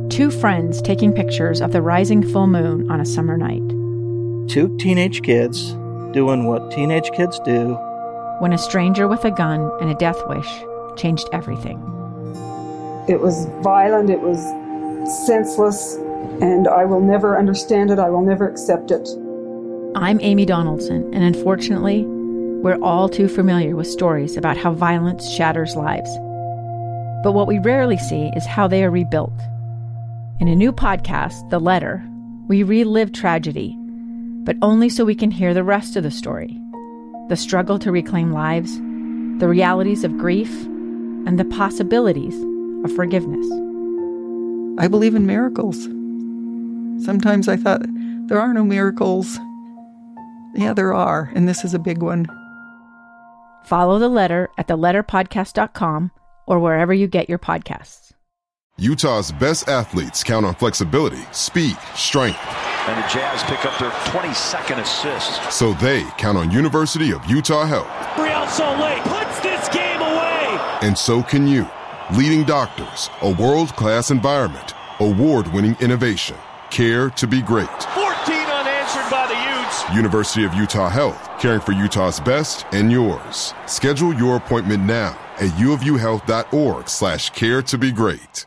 Two friends taking pictures of the rising full moon on a summer night. Two teenage kids doing what teenage kids do. When a stranger with a gun and a death wish changed everything. It was violent, it was senseless, and I will never understand it, I will never accept it. I'm Amy Donaldson, and unfortunately, we're all too familiar with stories about how violence shatters lives. But what we rarely see is how they are rebuilt. In a new podcast, The Letter, we relive tragedy, but only so we can hear the rest of the story. The struggle to reclaim lives, the realities of grief, and the possibilities of forgiveness. I believe in miracles. Sometimes I thought, there are no miracles. Yeah, there are, and this is a big one. Follow The Letter at theletterpodcast.com or wherever you get your podcasts. Utah's best athletes count on flexibility, speed, strength. And the Jazz pick up their 22nd assist. So they count on University of Utah Health. Real Soleil puts this game away. And so can you. Leading doctors, a world-class environment, award-winning innovation, care to be great. 14 unanswered by the Utes. University of Utah Health, caring for Utah's best and yours. Schedule your appointment now at uofuhealth.org/care to be great.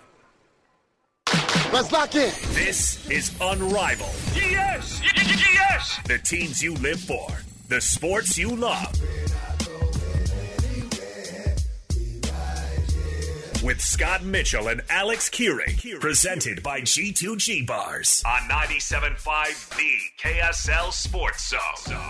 Let's lock in. This is Unrivaled. Yes! Yes! The teams you live for, the sports you love. With Scott Mitchell and Alex Keurig, presented by G2G Bars on 97.5 The KSL Sports Zone.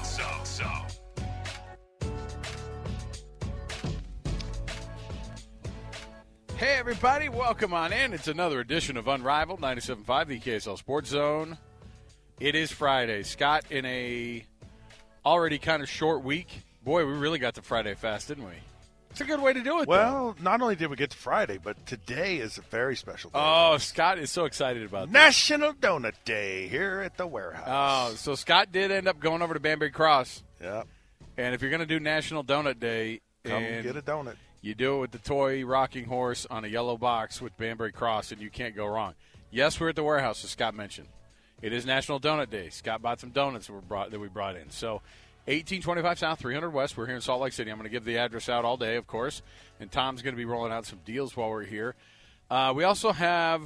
Hey everybody, welcome on in. It's another edition of Unrivaled, 97.5 The KSL Sports Zone. It is Friday. Scott, in a already kind of short week, boy, we really got to Friday fast, didn't we? It's a good way to do it, Well, not only did we get to Friday, but today is a very special day. Oh, Scott is so excited about this. National Donut Day here at the warehouse. Oh, so Scott did end up going over to Banbury Cross. Yep. And if you're going to do National Donut Day, Come get a donut. You do it with the toy rocking horse on a yellow box with Banbury Cross, and you can't go wrong. Yes, we're at the warehouse, as Scott mentioned. It is National Donut Day. Scott bought some donuts that we brought in. So 1825 South, 300 West. We're here in Salt Lake City. I'm going to give the address out all day, of course, and Tom's going to be rolling out some deals while we're here. We also have,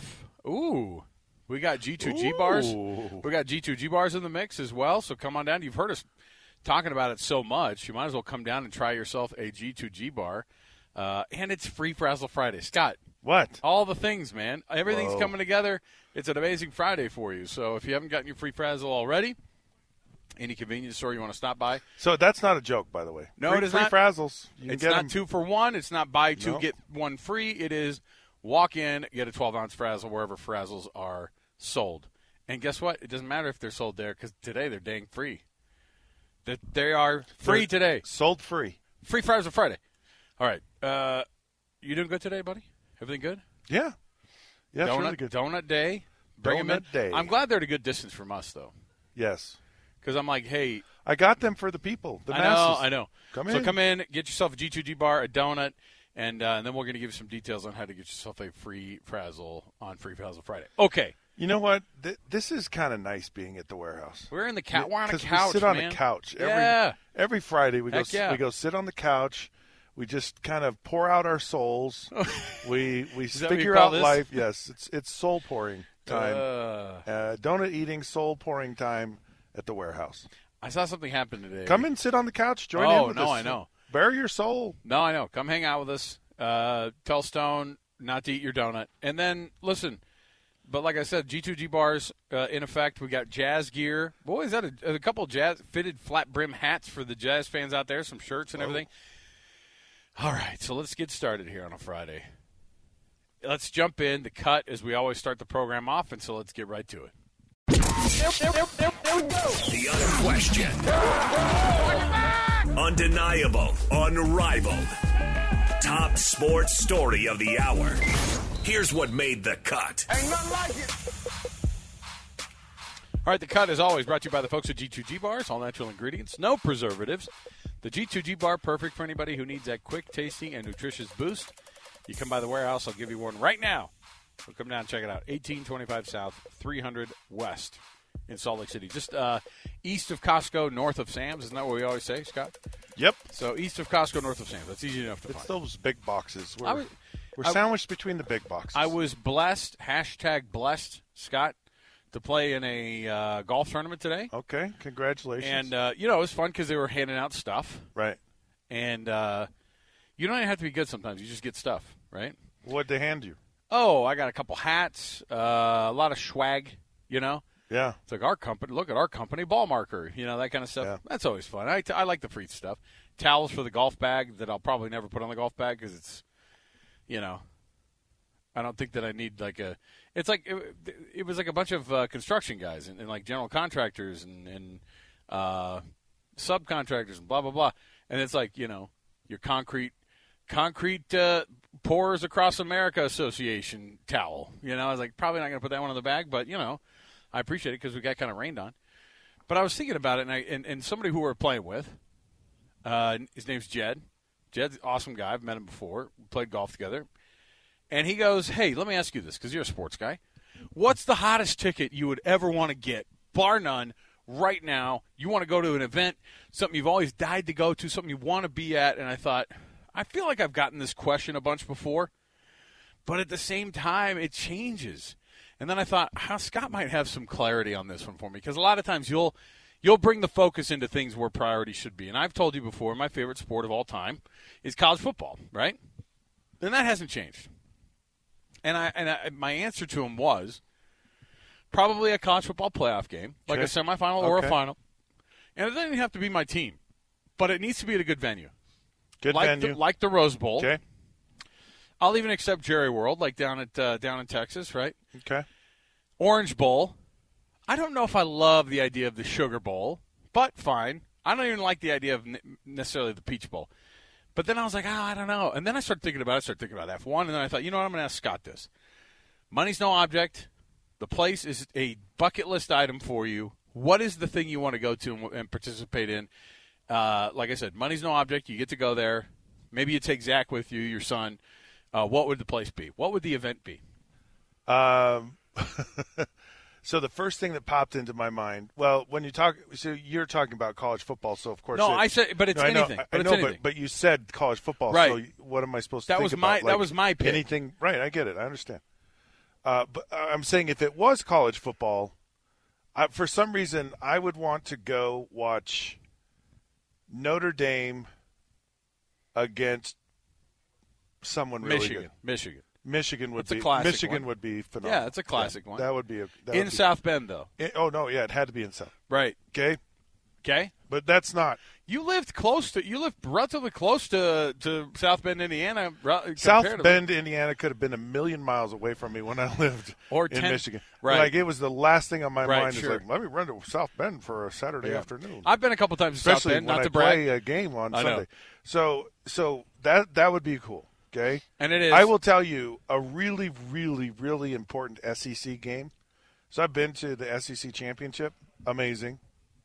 we got G2G Bars. We got G2G Bars in the mix as well, so come on down. You've heard us talking about it so much. You might as well come down and try yourself a G2G Bar. And it's Free Frazzle Friday. Scott. What? All the things, man. Everything's coming together. It's an amazing Friday for you. So if you haven't gotten your Free Frazzle already, any convenience store you want to stop by. So that's not a joke, by the way. No, it is free not. Frazzles. It's not 2 for 1. It's not buy 2, get 1 free. It is walk in, get a 12-ounce Frazzle wherever Frazzles are sold. And guess what? It doesn't matter if they're sold there because today they're dang free. They are free today. Sold free. Free Frazzle Friday. All right. You doing good today, buddy? Everything good? Yeah. Yeah, it's really good. Donut Day. Bring them in. Day. I'm glad they're at a good distance from us, though. Yes. Because I'm like, hey. I got them for the people, the masses. I know. Come in, get yourself a G2G bar, a donut, and then we're going to give you some details on how to get yourself a free Frazzle on Free Frazzle Friday. Okay. You know what? This is kind of nice being at the warehouse. We're in the couch. We're on a couch, we sit on a couch. Every Friday we go sit on the couch. We just kind of pour out our souls. We figure out life. Yes, it's soul pouring time. Donut eating, soul pouring time at the warehouse. I saw something happen today. Come and sit on the couch. Join in with us. Oh, no, I know. Bare your soul. No, I know. Come hang out with us. Tell Stone not to eat your donut. And then, listen, but like I said, G2G Bars in effect. We got Jazz gear. Boy, is that a couple of Jazz fitted flat brim hats for the Jazz fans out there, some shirts and everything. All right, so let's get started here on a Friday. Let's jump in the cut as we always start the program off, and so let's get right to it. There we go. The unquestioned, undeniable, unrivaled, top sports story of the hour. Here's what made the cut. Ain't nothing like it. All right, the cut, as always, brought to you by the folks at G2G Bars, all natural ingredients, no preservatives. The G2G Bar, perfect for anybody who needs that quick, tasty, and nutritious boost. You come by the warehouse, I'll give you one right now. So come down and check it out. 1825 South, 300 West in Salt Lake City. Just east of Costco, north of Sam's. Isn't that what we always say, Scott? Yep. So east of Costco, north of Sam's. That's easy enough to find. It's those big boxes. We're sandwiched between the big boxes. I was blessed, #blessed, Scott, to play in a golf tournament today. Okay, congratulations. And, it was fun because they were handing out stuff. Right. And you don't even have to be good sometimes. You just get stuff, right? What'd they hand you? Oh, I got a couple hats, a lot of swag, Yeah. It's like our company, look at our company ball marker, that kind of stuff. Yeah. That's always fun. I like the free stuff. Towels for the golf bag that I'll probably never put on the golf bag because it's, I don't think that I need it's like, it was like a bunch of construction guys and like general contractors and subcontractors and blah, blah, blah. And it's like, your concrete Pours Across America Association towel. I was like, probably not going to put that one in the bag, but, I appreciate it because we got kind of rained on. But I was thinking about it, and somebody who we're playing with, his name's Jed. Jed's an awesome guy. I've met him before. We played golf together. And he goes, hey, let me ask you this because you're a sports guy. What's the hottest ticket you would ever want to get, bar none, right now? You want to go to an event, something you've always died to go to, something you want to be at. And I thought, I feel like I've gotten this question a bunch before, but at the same time, it changes. And then I thought, Scott might have some clarity on this one for me because a lot of times you'll bring the focus into things where priorities should be. And I've told you before, my favorite sport of all time is college football, right? And that hasn't changed. And my answer to him was probably a college football playoff game, like a semifinal or a final. And it doesn't even have to be my team, but it needs to be at a good venue. Good venue. Like the Rose Bowl. Okay. I'll even accept Jerry World, like down in Texas, right? Okay. Orange Bowl. I don't know if I love the idea of the Sugar Bowl, but fine. I don't even like the idea of necessarily the Peach Bowl. But then I was like, I don't know. And then I started thinking about F1, and then I thought, I'm going to ask Scott this. Money's no object. The place is a bucket list item for you. What is the thing you want to go to and participate in? Like I said, money's no object. You get to go there. Maybe you take Zach with you, your son. What would the place be? What would the event be? So the first thing that popped into my mind, when you talk, so you're talking about college football, so of course. No, I said, but it's anything. I know, but you said college football, right? So what am I supposed to think about? That was my pick. Anything, right? I get it. I understand. But I'm saying if it was college football, for some reason I would want to go watch Notre Dame against someone really good. Michigan would be phenomenal. Yeah, it's a classic one. That would be in South Bend, though. It had to be in South. Right. Okay. But that's not. You lived relatively close to South Bend, Indiana. South Bend, Indiana could have been a million miles away from me when I lived in Michigan. Right. Like, it was the last thing on my mind. Sure. Is like, let me run to South Bend for a Saturday afternoon. I've been a couple times to South Bend, not to brag. Play a game on Sunday. So that would be cool. Okay. And it is. I will tell you a really, really, really important SEC game. So I've been to the SEC championship. Amazing.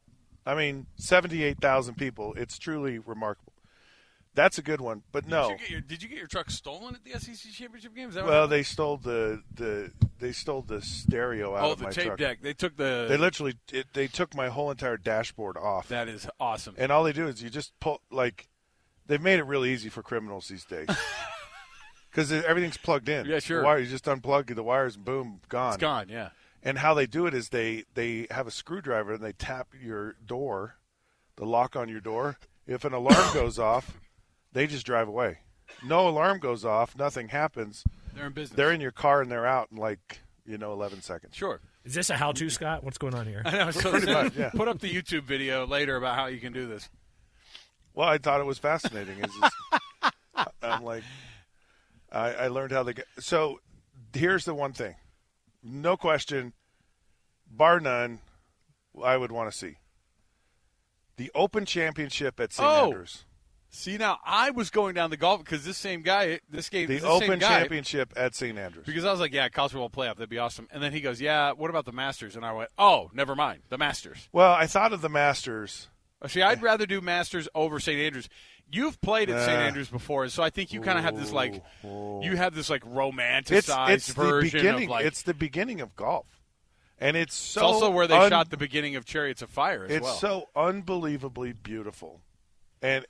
78,000 people. It's truly remarkable. That's a good one. But no. Did you get your truck stolen at the SEC championship game? They stole the stereo out of my truck. Oh, the tape deck. They took the. They literally they took my whole entire dashboard off. That is awesome. And all they do is you just pull they've made it really easy for criminals these days. Because everything's plugged in. Yeah, sure. The wire, you just unplug the wires, and boom, gone. It's gone, yeah. And how they do it is they have a screwdriver and they tap your door, the lock on your door. If an alarm goes off, they just drive away. No alarm goes off, nothing happens. They're in business. They're in your car and they're out in 11 seconds. Sure. Is this a how-to, Scott? What's going on here? I know. So pretty much, yeah. Put up the YouTube video later about how you can do this. Well, I thought it was fascinating. I'm like, I learned how they get. So here's the one thing. No question, bar none, I would want to see. The Open Championship at St. Andrews. See, now I was going down the golf because this Open Championship at St. Andrews. Because I was like, college football playoff, that'd be awesome. And then he goes, what about the Masters? And I went, oh, never mind, the Masters. Well, I thought of the Masters. See, I'd rather do Masters over St. Andrews. You've played at St. Andrews before, so I think you kind of have this romanticized version of like it's the beginning of golf, and it's also where they shot the beginning of Chariots of Fire as well. It's so unbelievably beautiful, and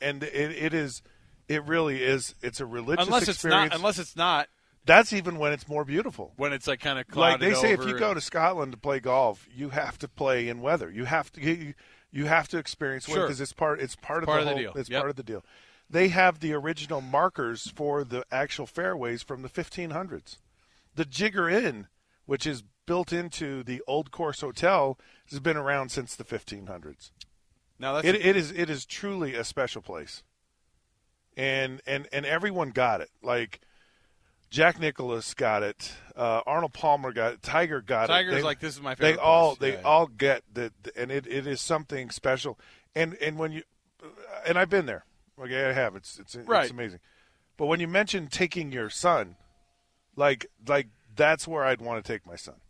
it really is. It's a religious experience. Unless it's not. That's even when it's more beautiful. When it's like kind of clouded over. Like they say, if you and go to Scotland to play golf, you have to play in weather. You have to experience weather because it's part of the deal. It's part of the deal. They have the original markers for the actual fairways from the 1500s. The Jigger Inn, which is built into the Old Course Hotel, has been around since the 1500s. Now it is truly a special place, and everyone got it. Like Jack Nicklaus got it, Arnold Palmer got it, Tiger got it. Tiger's like, this is my favorite. They all get that, and it is something special. And when you and I've been there. Okay, I have. It's amazing. But when you mention taking your son, like that's where I'd want to take my son.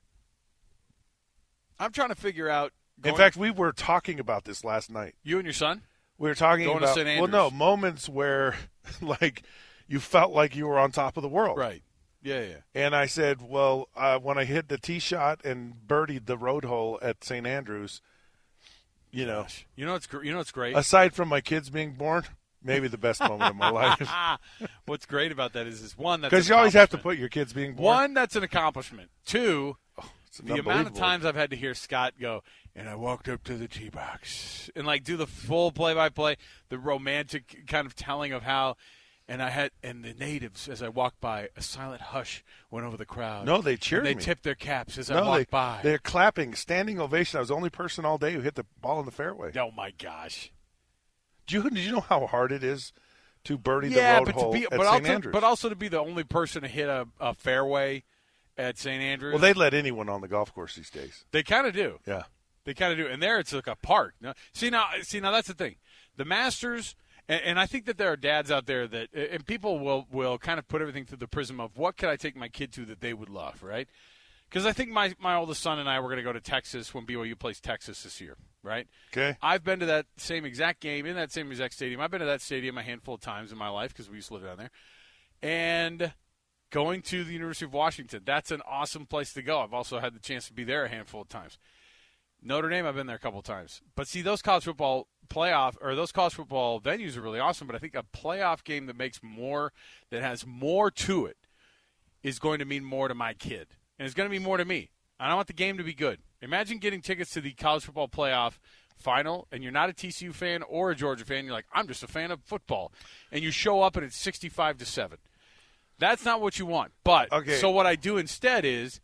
I'm trying to figure out. In fact, we were talking about this last night. You and your son? We were talking going about to St. Andrews. Well, no, moments where like you felt like you were on top of the world. Right. Yeah. And I said, well, when I hit the tee shot and birdied the road hole at St. Andrews, you know it's great. Aside from my kids being born, maybe the best moment of my life. What's great about that is one, that's because you always have to put your kids being born. One, that's an accomplishment. Two, the amount of times I've had to hear Scott go, and I walked up to the tee box and like do the full play-by-play, the romantic kind of telling of how. And the natives, as I walked by, a silent hush went over the crowd. No, they cheered me. They tipped their caps as I walked by. They're clapping, standing ovation. I was the only person all day who hit the ball in the fairway. Oh, my gosh. Did you know how hard it is to birdie the road hole at St. Andrews? But also to be the only person to hit a fairway at St. Andrews. Well, they let anyone on the golf course these days. They kind of do. Yeah. They kind of do. And there it's like a park. Now, see, now that's the thing. The Masters – and I think that there are dads out there that – and people will kind of put everything through the prism of what could I take my kid to that they would love, right? Because I think my oldest son and I were going to go to Texas when BYU plays Texas this year, right? Okay. I've been to that same exact game in that same exact stadium. I've been to that stadium a handful of times in my life because we used to live down there. And going to the University of Washington, that's an awesome place to go. I've also had the chance to be there a handful of times. Notre Dame, I've been there a couple of times. But see, those college football those college football venues are really awesome, but I think a playoff game that has more to it is going to mean more to my kid. And it's going to mean more to me. And I want the game to be good. Imagine getting tickets to the college football playoff final, and you're not a TCU fan or a Georgia fan. You're like, I'm just a fan of football. And you show up, and it's 65-7. That's not what you want. But So what I do instead is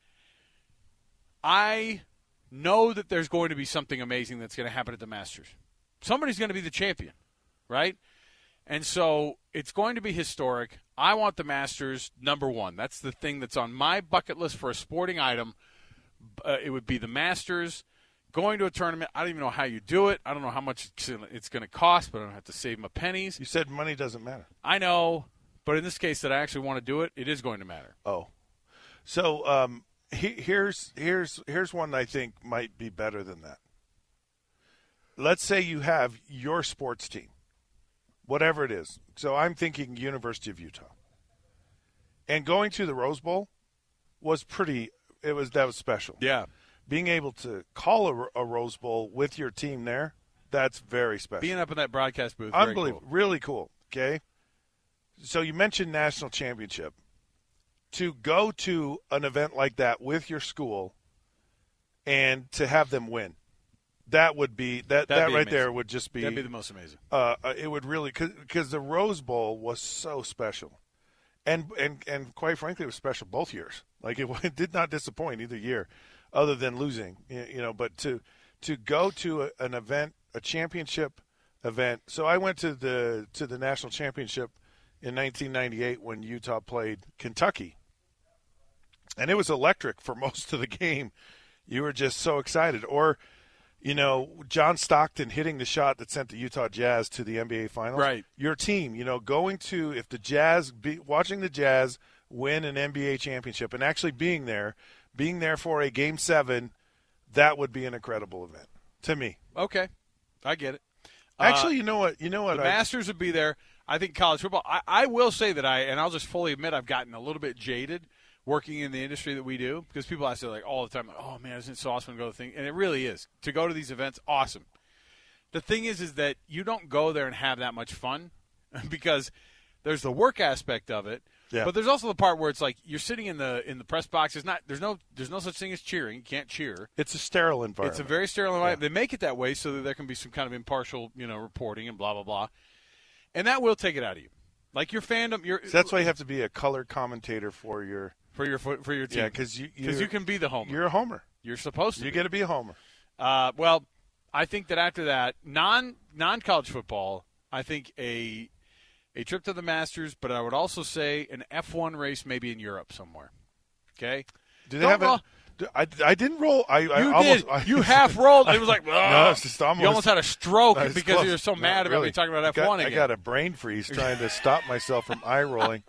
I know that there's going to be something amazing that's going to happen at the Masters. Somebody's going to be the champion, right? And so it's going to be historic. I want the Masters number one. That's the thing that's on my bucket list for a sporting item. It would be the Masters, going to a tournament. I don't even know how you do it. I don't know how much it's going to cost, but I don't have to save my pennies. You said money doesn't matter. I know, but in this case that I actually want to do it, it is going to matter. Oh. So here's one I think might be better than that. Let's say you have your sports team, whatever it is. So I'm thinking University of Utah. And going to the Rose Bowl was that was special. Yeah. Being able to call a Rose Bowl with your team there, that's very special. Being up in that broadcast booth, unbelievable, cool. Really cool. Okay. So you mentioned national championship. To go to an event like that with your school and to have them win, that would be that right amazing. There would just be that'd be the most amazing. It would really because the Rose Bowl was so special, and quite frankly, it was special both years. Like it did not disappoint either year, other than losing. But to go to an event, a championship event. So I went to the national championship in 1998 when Utah played Kentucky. And it was electric for most of the game. You were just so excited. Or, John Stockton hitting the shot that sent the Utah Jazz to the NBA Finals. Right. Your team, watching the Jazz win an NBA championship and actually being there for a Game 7, that would be an incredible event to me. Okay. I get it. Actually, you know what? The Masters would be there. I think college football. I will say that and I'll just fully admit I've gotten a little bit jaded working in the industry that we do, because people ask it like all the time, like, oh man, isn't it so awesome to go to the thing? And it really is. To go to these events, awesome. The thing is that you don't go there and have that much fun because there's the work aspect of it. Yeah. But there's also the part where it's like you're sitting in the press box. There's no such thing as cheering. You can't cheer. It's a sterile environment. It's a very sterile environment. Yeah. They make it that way so that there can be some kind of impartial, reporting and blah blah blah. And that will take it out of you. Like your fandom, so that's why you have to be a color commentator for your team. Yeah, because you can be the homer. You're a homer. You're supposed to. You got to be a homer. Well, I think that after that, non-college football, I think a trip to the Masters, but I would also say an F1 race maybe in Europe somewhere. Okay? Do they have it? I didn't roll. You half rolled. It was like, no, it's just almost, you almost had a stroke because you were so mad about me talking about F1 again. I got a brain freeze trying to stop myself from eye rolling.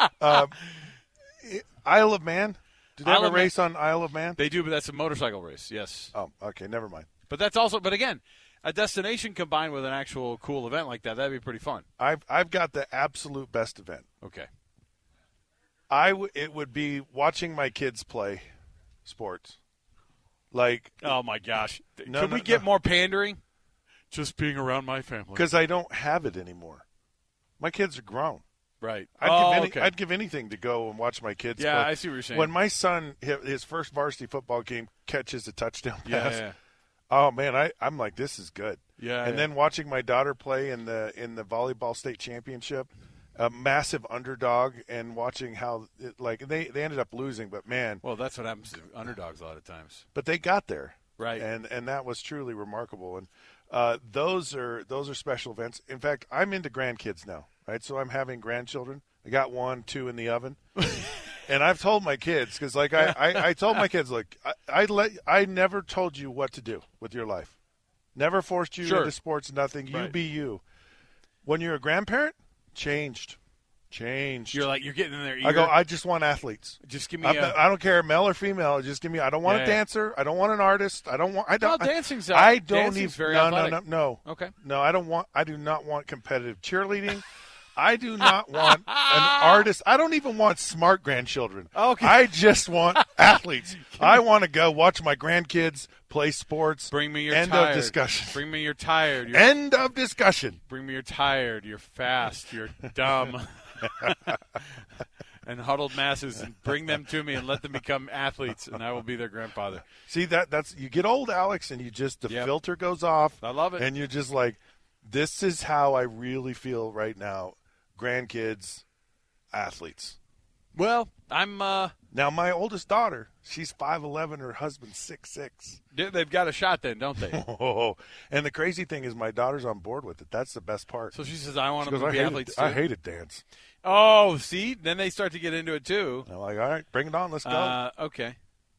Isle of Man. Do they have a race on Isle of Man? They do, but that's a motorcycle race, yes. Oh, okay, never mind. But again, a destination combined with an actual cool event like that'd be pretty fun. I've got the absolute best event. Okay. It would be watching my kids play sports. Like, oh my gosh. Could we get more pandering? Just being around my family. Because I don't have it anymore. My kids are grown. Right. I'd give anything to go and watch my kids play. Yeah, I see what you're saying. When my son, his first varsity football game, catches a touchdown pass, yeah. Oh man, I'm like, this is good. Yeah. And then watching my daughter play in the volleyball state championship, a massive underdog, and watching how they ended up losing, but man. Well, that's what happens to underdogs a lot of times. But they got there. Right. And that was truly remarkable. And those are special events. In fact, I'm into grandkids now. Right, so I'm having grandchildren. I got 1, 2 in the oven, and I've told my kids because, I told my kids, look, I never told you what to do with your life, never forced you into sports. Nothing. You be you. When you're a grandparent, changed. You're like, you're getting in there. I just want athletes. Just give me. I don't care, male or female. Just give me. I don't want a dancer. I don't want an artist. I don't want. Dancing's. I don't dancing's even. Very athletic. No. Okay. No, I don't want. I do not want competitive cheerleading. I do not want an artist. I don't even want smart grandchildren. Okay. I just want athletes. I want to go watch my grandkids play sports. Bring me your End tired. of discussion. Bring me your tired. End of discussion. Bring me your tired. You're fast. You're dumb. And huddled masses, and bring them to me and let them become athletes, and I will be their grandfather. See, that's you get old, Alex, and the filter goes off. I love it. And you're just like, this is how I really feel right now. Grandkids, athletes. Well, I'm now my oldest daughter, she's 5'11", her husband's 6'6". They've got a shot then, don't they? Oh, and the crazy thing is my daughter's on board with it. That's the best part. So she says, I want them to be athletes too. I hated dance. Oh, see? Then they start to get into it too. I'm like, all right, bring it on, let's go. Okay.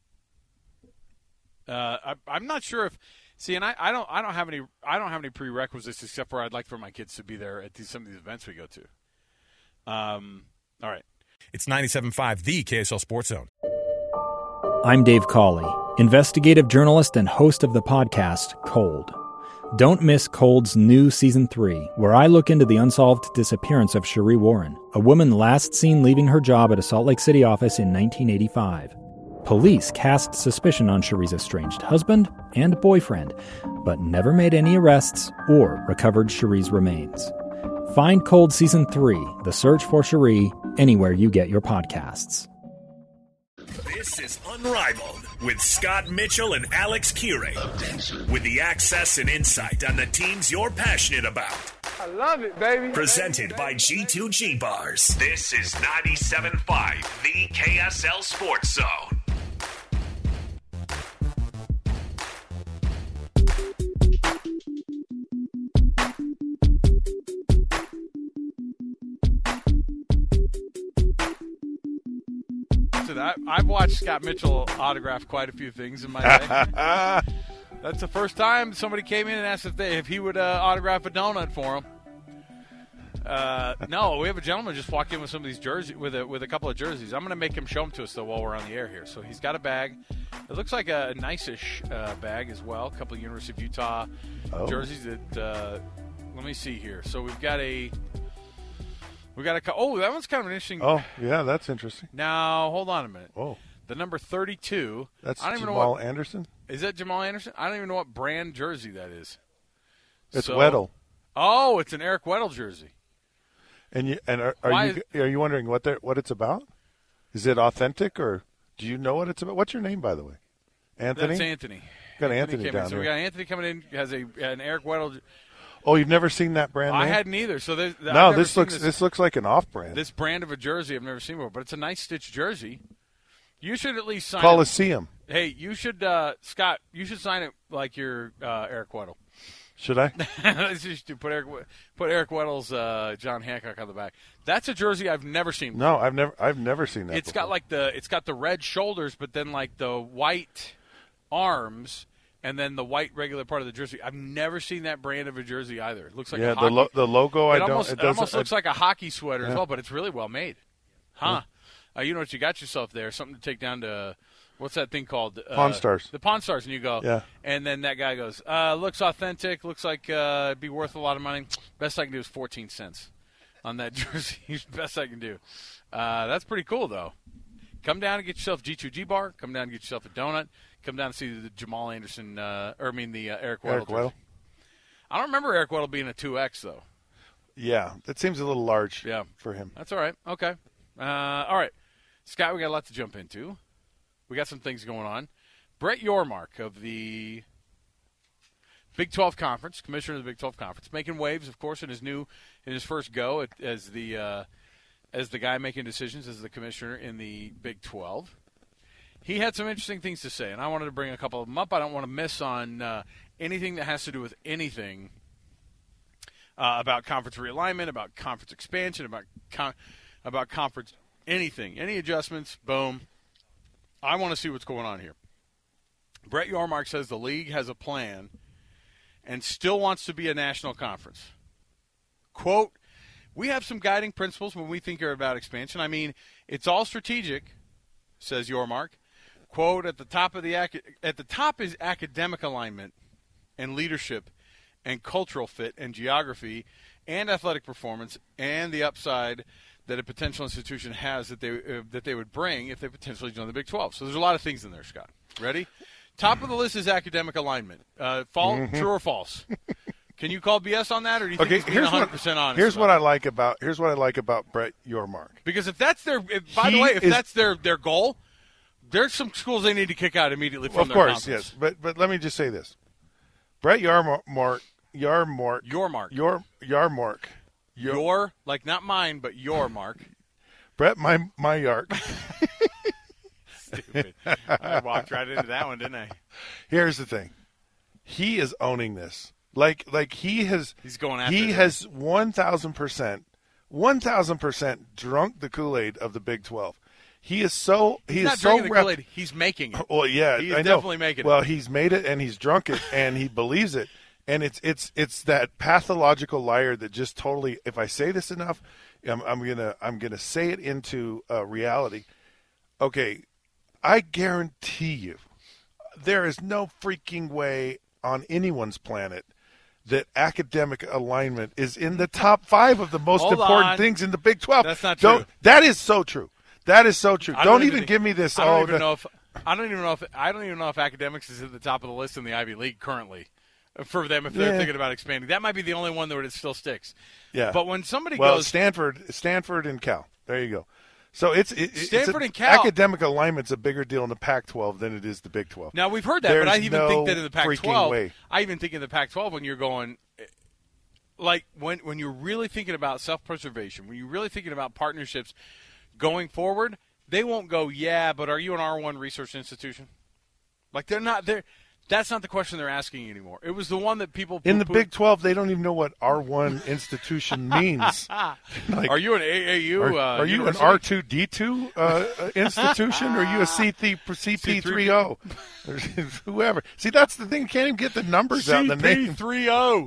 I'm not sure if see, and I don't have any prerequisites except for I'd like for my kids to be there at some of these events we go to. All right. It's 97.5, the KSL Sports Zone. I'm Dave Cawley, investigative journalist and host of the podcast Cold. Don't miss Cold's new Season 3, where I look into the unsolved disappearance of Cherie Warren, a woman last seen leaving her job at a Salt Lake City office in 1985. Police cast suspicion on Cherie's estranged husband and boyfriend, but never made any arrests or recovered Cherie's remains. Find Cold Season 3, The Search for Cherie, anywhere you get your podcasts. This is Unrivaled with Scott Mitchell and Alex Kirry. With the access and insight on the teams you're passionate about. I love it, baby. Presented by G2G Bars. This is 97.5, the KSL Sports Zone. I've watched Scott Mitchell autograph quite a few things in my day. That's the first time somebody came in and asked if he would autograph a donut for him. No, we have a gentleman just walked in with some of these jerseys, with a couple of jerseys. I'm going to make him show them to us, though, while we're on the air here. So he's got a bag. It looks like a nice-ish bag as well. A couple of University of Utah jerseys that let me see here. So we've got a oh, that one's kind of an interesting. Oh, yeah, that's interesting. Now, hold on a minute. Oh. The number 32. That's I don't even Jamal know what, Anderson? Is that Jamal Anderson? I don't even know what brand jersey that is. It's Weddle. Oh, it's an Eric Weddle jersey. And are you wondering what it's about? Is it authentic, or do you know what it's about? What's your name, by the way? Anthony? That's Anthony. Got Anthony down so here. We got Anthony coming in, has an Eric Weddle. Oh, you've never seen that brand name? I hadn't either. So this looks like an off-brand. This brand of a jersey I've never seen before, but it's a nice stitched jersey. You should at least sign Coliseum. it. Hey, you should, Scott, you should sign it like your Eric Weddle. Should I? Just put Eric Weddle's John Hancock on the back. That's a jersey I've never seen before. No, I've never seen that. It's got the red shoulders, but then like the white arms, and then the white regular part of the jersey. I've never seen that brand of a jersey either. It looks like a hockey. the logo. It almost looks like a hockey sweater as well, but it's really well made. Huh? You know what you got yourself there? Something to take down to. What's that thing called? Pawn Stars. The Pawn Stars, and you go, yeah. And then that guy goes, looks authentic, looks like it'd be worth a lot of money. Best I can do is 14 cents on that jersey. Best I can do. That's pretty cool, though. Come down and get yourself G2G bar. Come down and get yourself a donut. Come down and see the Jamal Anderson, the Eric Weddle jersey. I don't remember Eric Weddle being a 2X, though. Yeah, that seems a little large for him. That's all right. Okay. All right. Scott, we got a lot to jump into. We got some things going on. Brett Yormark of the Big 12 Conference, commissioner of the Big 12 Conference, making waves, of course, in his first go as the guy making decisions as the commissioner in the Big 12. He had some interesting things to say, and I wanted to bring a couple of them up. I don't want to miss on anything that has to do with anything about conference realignment, about conference expansion, about conference anything, any adjustments. Boom. I want to see what's going on here. Brett Yormark says the league has a plan and still wants to be a national conference. Quote, we have some guiding principles when we think about expansion. I mean, it's all strategic, says Yormark. Quote, at the top is academic alignment and leadership and cultural fit and geography and athletic performance and the upside that a potential institution has that they would bring if they potentially join the Big 12. So there's a lot of things in there, Scott. Ready? Top of the list is academic alignment. True or false? Can you call BS on that, or do you think he's being 100% honest? Here's what I like about Brett Yormark. Because if that's their goal, there's some schools they need to kick out immediately from their conference. Of course, yes. But let me just say this: Brett Yormark. Your, like not mine, but your mark. Brett, my yark. Stupid. I walked right into that one, didn't I? Here's the thing. He is owning this. Like he has. He's going after. He has 1,000% drunk the Kool-Aid of the Big 12. He is so. He's not so drinking the Kool-Aid. He's making it. Well, yeah, he's I know. Definitely making it. Well, he's made it and he's drunk it and he believes it. And it's that pathological liar that just totally. If I say this enough, I'm gonna say it into reality. Okay, I guarantee you, there is no freaking way on anyone's planet that academic alignment is in the top 5 of the most important things in the Big 12. That's not true. That is so true. That is so true. Don't even give me this. I don't even know if academics is at the top of the list in the Ivy League currently. For them, if they're thinking about expanding, that might be the only one where it still sticks. Yeah. But when somebody goes, Stanford and Cal. There you go. So Stanford and Cal. Academic alignment's a bigger deal in the Pac-12 than it is the Big 12. Now we've heard that, but I even think that in the Pac-12, way. I even think in the Pac-12 when you're going, like when you're really thinking about self-preservation, when you're really thinking about partnerships going forward, they won't go, yeah, but are you an R1 research institution? Like they're not there. That's not the question they're asking anymore. It was the one that people in the Big 12, they don't even know what R1 institution means. Like, are you an AAU? Are you an R2D2 institution? Or are you a CP3O? Whoever. See, that's the thing. You can't even get the numbers out in the name. CP3O.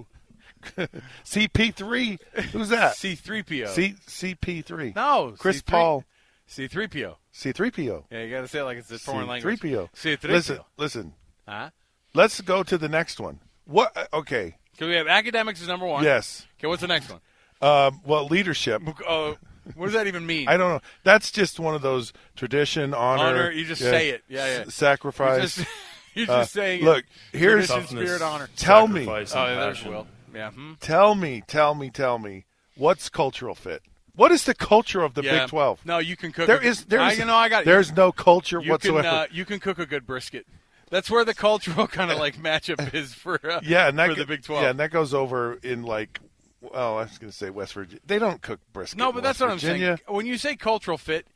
CP3. Who's that? C3PO. CP3. No. Chris Paul. C3PO. C3PO. Yeah, you got to say it like it's a foreign language. C3PO. C3PO. Listen. Huh? Let's go to the next one. What? Okay. Because we have academics is number one. Yes. Okay, what's the next one? Well, leadership. What does that even mean? I don't know. That's just one of those tradition, honor. You just say it. Yeah. Sacrifice. You're just saying look, it. Here's spirit, honor. Tell me. There's Will. Yeah. Tell me. What's cultural fit? What is the culture of the Big 12? No, you can cook. There's no culture whatsoever. You can cook a good brisket. That's where the cultural kind of like matchup is for for the Big 12. Yeah, and that goes over in like. Well, I was going to say West Virginia. They don't cook brisket. No, but that's what I'm saying. When you say cultural fit,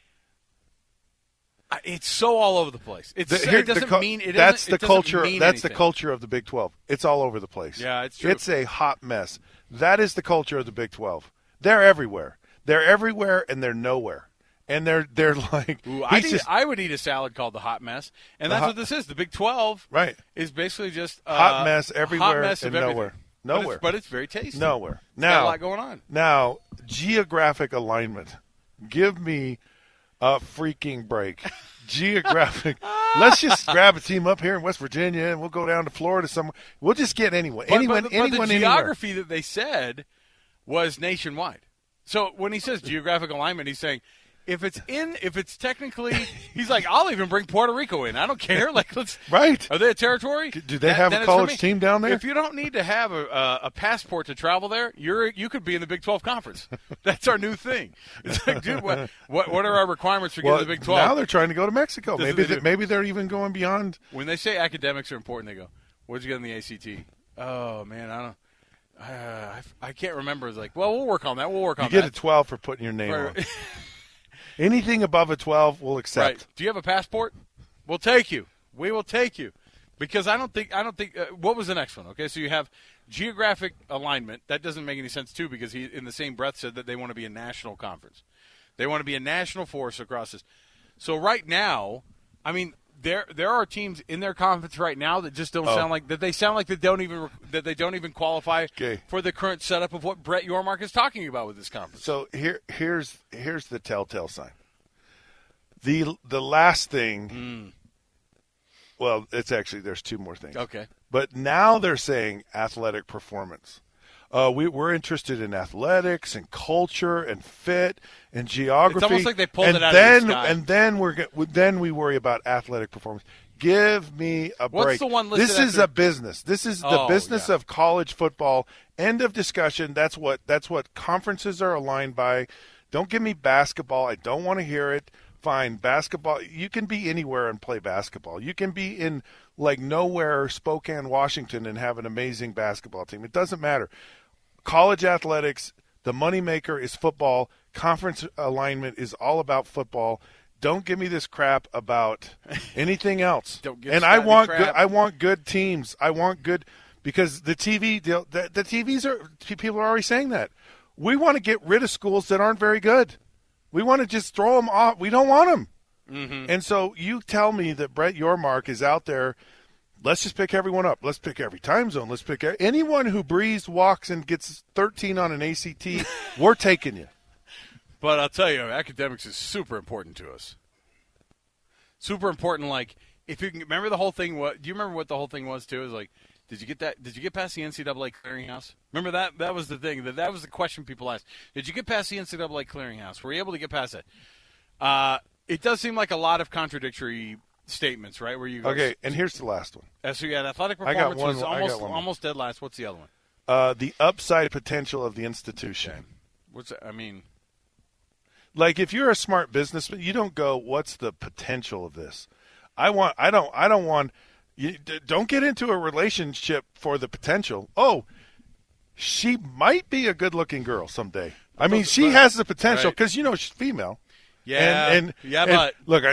it's so all over the place. It doesn't mean it. That's the culture. That's anything. The culture of the Big 12. It's all over the place. Yeah, it's true. It's a hot mess. That is the culture of the Big 12. They're everywhere. They're everywhere, and they're nowhere. And they're like. Ooh, I would eat a salad called the hot mess, and that's what this is. The Big 12, is basically just hot mess everywhere hot mess and of nowhere. Nowhere. But it's very tasty. Nowhere. Got a lot going on. Now, geographic alignment. Give me a freaking break. Geographic. Let's just grab a team up here in West Virginia, and we'll go down to Florida somewhere. We'll just get anyone. But the geography that they said was nationwide. So when he says geographic alignment, he's saying if it's technically, he's like, I'll even bring Puerto Rico in. I don't care. Like, let's. Right. Are they a territory? Do they have a college team down there? If you don't need to have a passport to travel there, you could be in the Big 12 conference. That's our new thing. It's like, dude, what are our requirements for getting to the Big 12? Now they're trying to go to Mexico. Maybe they're even going beyond. When they say academics are important, they go, "What'd you get in the ACT?" Oh man, I don't. I can't remember. It's like, well, we'll work on that. You get a 12 for putting your name on. Anything above a 12, we'll accept. Right. Do you have a passport? We'll take you. We will take you. Because I don't think. What was the next one? Okay, so you have geographic alignment. That doesn't make any sense too, because he, in the same breath, said that they want to be a national conference. They want to be a national force across this. So right now, I mean, there are teams in their conference right now that just don't sound like that. They sound like they don't even qualify for the current setup of what Brett Yormark is talking about with this conference. So here's the telltale sign. The last thing. Well, it's actually there's two more things. Okay, but now they're saying athletic performance. We're interested in athletics and culture and fit and geography. It's almost like they pulled it out of the sky. And then we worry about athletic performance. Give me a break. What's the one listed This is a business. This is the business of college football. End of discussion. That's what conferences are aligned by. Don't give me basketball. I don't want to hear it. Fine, basketball. You can be anywhere and play basketball. You can be in like nowhere, Spokane, Washington, and have an amazing basketball team. It doesn't matter. College athletics, the moneymaker is football. Conference alignment is all about football. Don't give me this crap about anything else. I want good teams. I want good because the TV deal. The TVs are people are already saying that. We want to get rid of schools that aren't very good. We want to just throw them off. We don't want them. Mm-hmm. And so you tell me that Brett Yormark is out there. Let's just pick everyone up. Let's pick every time zone. Let's pick anyone who breezes, walks, and gets 13 on an ACT. We're taking you. But I'll tell you, academics is super important to us. Super important. Like, if you can remember the whole thing. Do you remember what the whole thing was too? It was like, did you get that? Did you get past the NCAA clearinghouse? Remember that? That was the thing. That was the question people asked. Did you get past the NCAA clearinghouse? Were you able to get past it? It does seem like a lot of contradictory statements, right? Where you go, okay, and here's the last one. So you had athletic performance was almost dead last. What's the other one? The upside potential of the institution. Okay. What's that? I mean, like if you're a smart businessman, you don't go, "What's the potential of this?" I don't want. You don't get into a relationship for the potential. Oh, she might be a good-looking girl someday. I mean, she has the potential because she's female. Yeah, but look,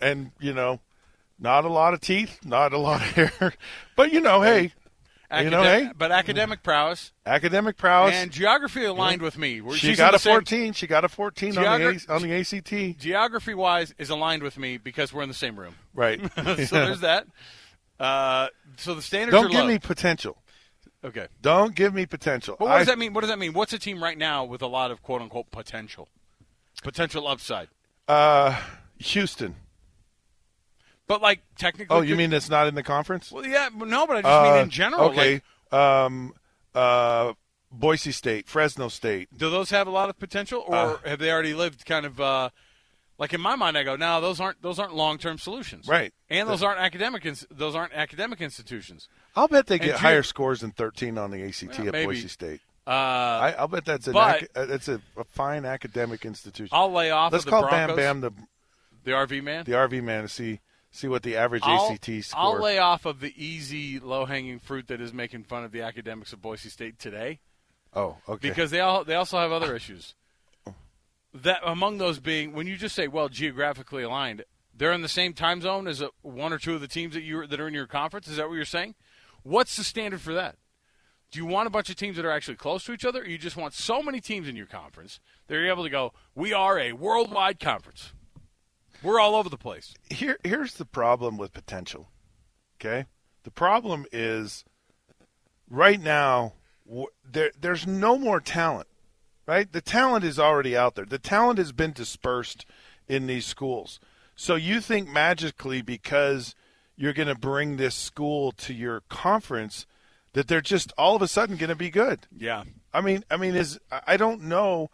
not a lot of teeth, not a lot of hair, but hey, but academic prowess, and geography aligned with me. She got a 14. She got a 14 on the ACT. Geography-wise, is aligned with me because we're in the same room. Right. So there's that. So the standards don't are give low. me potential. Okay. Don't give me potential. But what does that mean? What does that mean? What's a team right now with a lot of quote unquote potential upside? Houston. But technically. Oh, you mean it's not in the conference? Well, yeah, no, but I just mean in general. Okay. Boise State, Fresno State. Do those have a lot of potential, or have they already lived kind of like in my mind? I go, no, those aren't long-term solutions, right? And those aren't academic institutions. I'll bet they get higher scores than 13 on the ACT at maybe. Boise State. I'll bet that's a fine academic institution. I'll lay off. Let's of the call Broncos, Bam Bam the RV man. The RV man to see what the average ACT score. I'll lay off of the easy, low-hanging fruit that is making fun of the academics of Boise State today. Oh, okay. Because they also have other issues. That among those being, when you just say, well, geographically aligned, they're in the same time zone as one or two of the teams that are in your conference. Is that what you're saying? What's the standard for that? Do you want a bunch of teams that are actually close to each other, or you just want so many teams in your conference that you're able to go, we are a worldwide conference. We're all over the place. Here's the problem with potential, okay? The problem is right now there's no more talent, right? The talent is already out there. The talent has been dispersed in these schools. So you think magically because you're going to bring this school to your conference that they're just all of a sudden going to be good. Yeah. I mean, I don't know.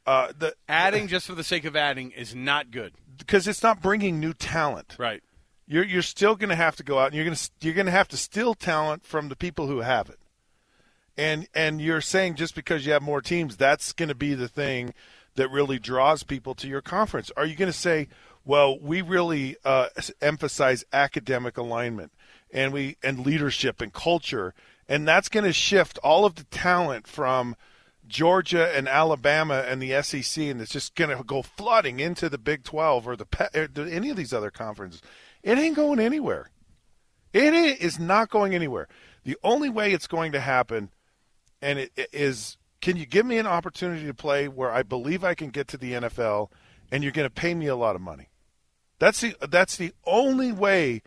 Adding just for the sake of adding is not good because it's not bringing new talent. Right. You're still going to have to go out and you're going to have to steal talent from the people who have it. And you're saying just because you have more teams, that's going to be the thing that really draws people to your conference. Are you going to say, well, we really emphasize academic alignment and leadership and culture, and that's going to shift all of the talent from Georgia and Alabama and the SEC, and it's just going to go flooding into the Big 12 or any of these other conferences. It ain't going anywhere. It is not going anywhere. The only way it's going to happen, and it is, can you give me an opportunity to play where I believe I can get to the NFL, and you're going to pay me a lot of money? That's the only way.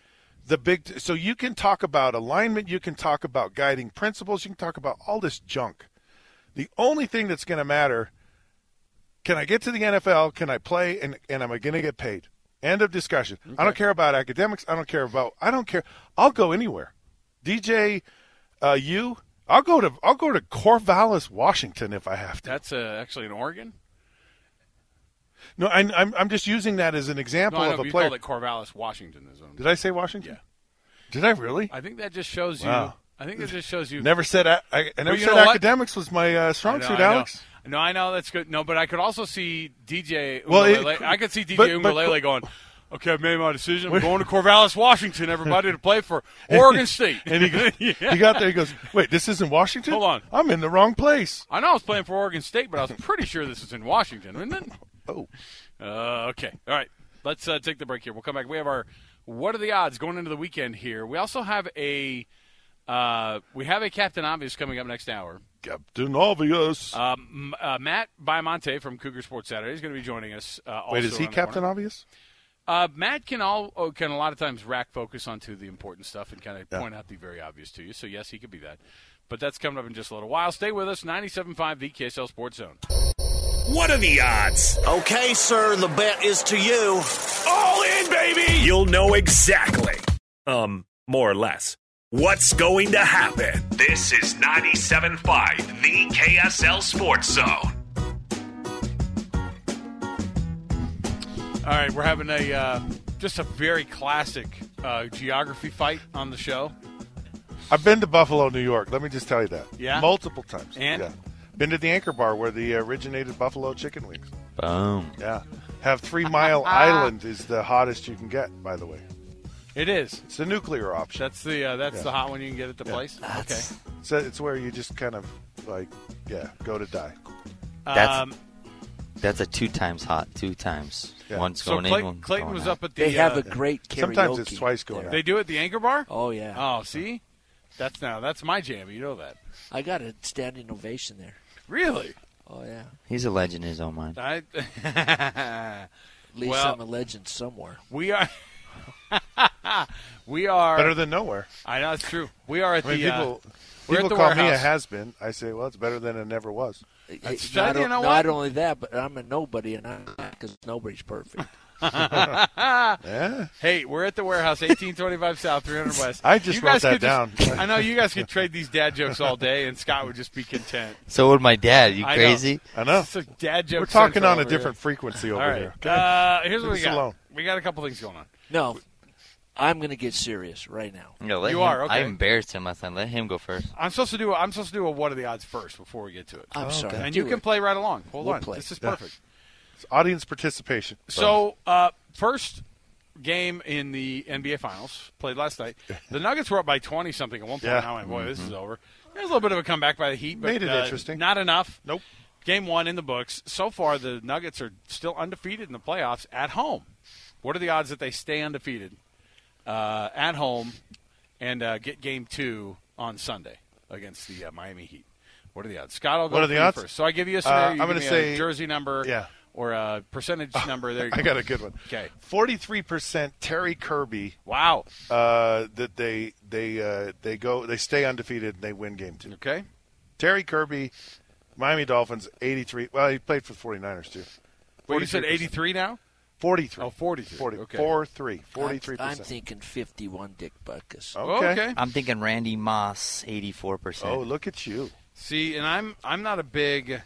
So you can talk about alignment, you can talk about guiding principles, you can talk about all this junk. The only thing that's going to matter, can I get to the NFL, can I play, and am I going to get paid? End of discussion. Okay. I don't care about academics. I don't care. I'll go anywhere. DJ, I'll go to Corvallis, Washington if I have to. That's actually in Oregon? No, I'm just using that as an example of a player. You called it Corvallis, Washington. Did I say Washington? Yeah. Did I really? I think that just shows you. Wow. I think that just shows you. Never said I never said academics was my strong suit, Alex. No, I know that's good. No, but I could also see DJ. I could see DJ Umalele going, okay, I've made my decision. I'm going to Corvallis, Washington, everybody, to play for Oregon State. And he got there. He goes, wait, this isn't Washington? Hold on. I'm in the wrong place. I know I was playing for Oregon State, but I was pretty sure this is in Washington, isn't it? Oh. Okay. All right. Let's take the break here. We'll come back. We have our What Are the Odds going into the weekend here. We also have a Captain Obvious coming up next hour. Captain Obvious. Matt Baiamonte from Cougar Sports Saturday is going to be joining us. Wait, is he Captain Obvious? Matt can a lot of times rack focus onto the important stuff and kind of point out the very obvious to you. So, yes, he could be that. But that's coming up in just a little while. Stay with us. 97.5 the KSL Sports Zone. What are the odds? Okay, sir, the bet is to you. All in, baby! You'll know exactly, more or less, what's going to happen. This is 97.5 the KSL Sports Zone. All right, we're having just a very classic geography fight on the show. I've been to Buffalo, New York. Let me just tell you that. Yeah? Multiple times. And? Yeah. Been to the Anchor Bar where they originated Buffalo chicken wings. Boom. Yeah. Have 3 Mile Island is the hottest you can get, by the way. It is. It's a nuclear option. That's the hot one you can get at the place? Okay. So it's where you just kind of, go to die. That's a 2 times hot, 2 times. Yeah. One's going in, one's Clayton going was out. up at the... They have a great karaoke. Sometimes it's twice going out. They do it at the Anchor Bar? Oh, yeah. Oh, see? That's my jam. You know that. I got a standing ovation there. Really? Oh, yeah. He's a legend in his own mind. At least I'm a legend somewhere. We are... we are... Better than nowhere. I know, it's true. We are at people call warehouse. Me a has-been. I say, well, it's better than it never was. Not only that, but I'm a nobody, and I'm not because nobody's perfect. Yeah. Hey, we're at the warehouse, 1825 South, 300 West. I just wrote that down. I know you guys could trade these dad jokes all day, and Scott would just be content. So would my dad. You crazy? I know. It's a dad joke. We're talking on a here. different frequency over all right. here. Okay. Here's what we got. Alone. We got a couple things going on. No, I'm going to get serious right now. No, you are, okay. I embarrassed him last time. Let him go first. I'm supposed to do a what are the odds first before we get to it. I'm sorry. And you can play right along. Hold on. Play. This is perfect. It's audience participation. So, first game in the NBA Finals played last night. The Nuggets were up by 20-something at one point. I went, boy, this is over. There's a little bit of a comeback by the Heat, but made it interesting. Not enough. Nope. Game 1 in the books. So far, the Nuggets are still undefeated in the playoffs at home. What are the odds that they stay undefeated at home and get Game 2 on Sunday against the Miami Heat? What are the odds? Scott, I'll go for you first. So I give you a scenario. You I'm going to say a jersey number. Yeah. Or a percentage number. There you go. I got a good one. Okay. 43% Terry Kirby. Wow. That they stay undefeated and they win Game 2. Okay. Terry Kirby, Miami Dolphins, 83. Well, he played for the 49ers too. Well, you said 83 now? 43. Oh, 43. 40. Okay. 4-3. 43%. I'm thinking 51 Dick Butkus. Okay. I'm thinking Randy Moss, 84%. Oh, look at you. See, and I'm not a big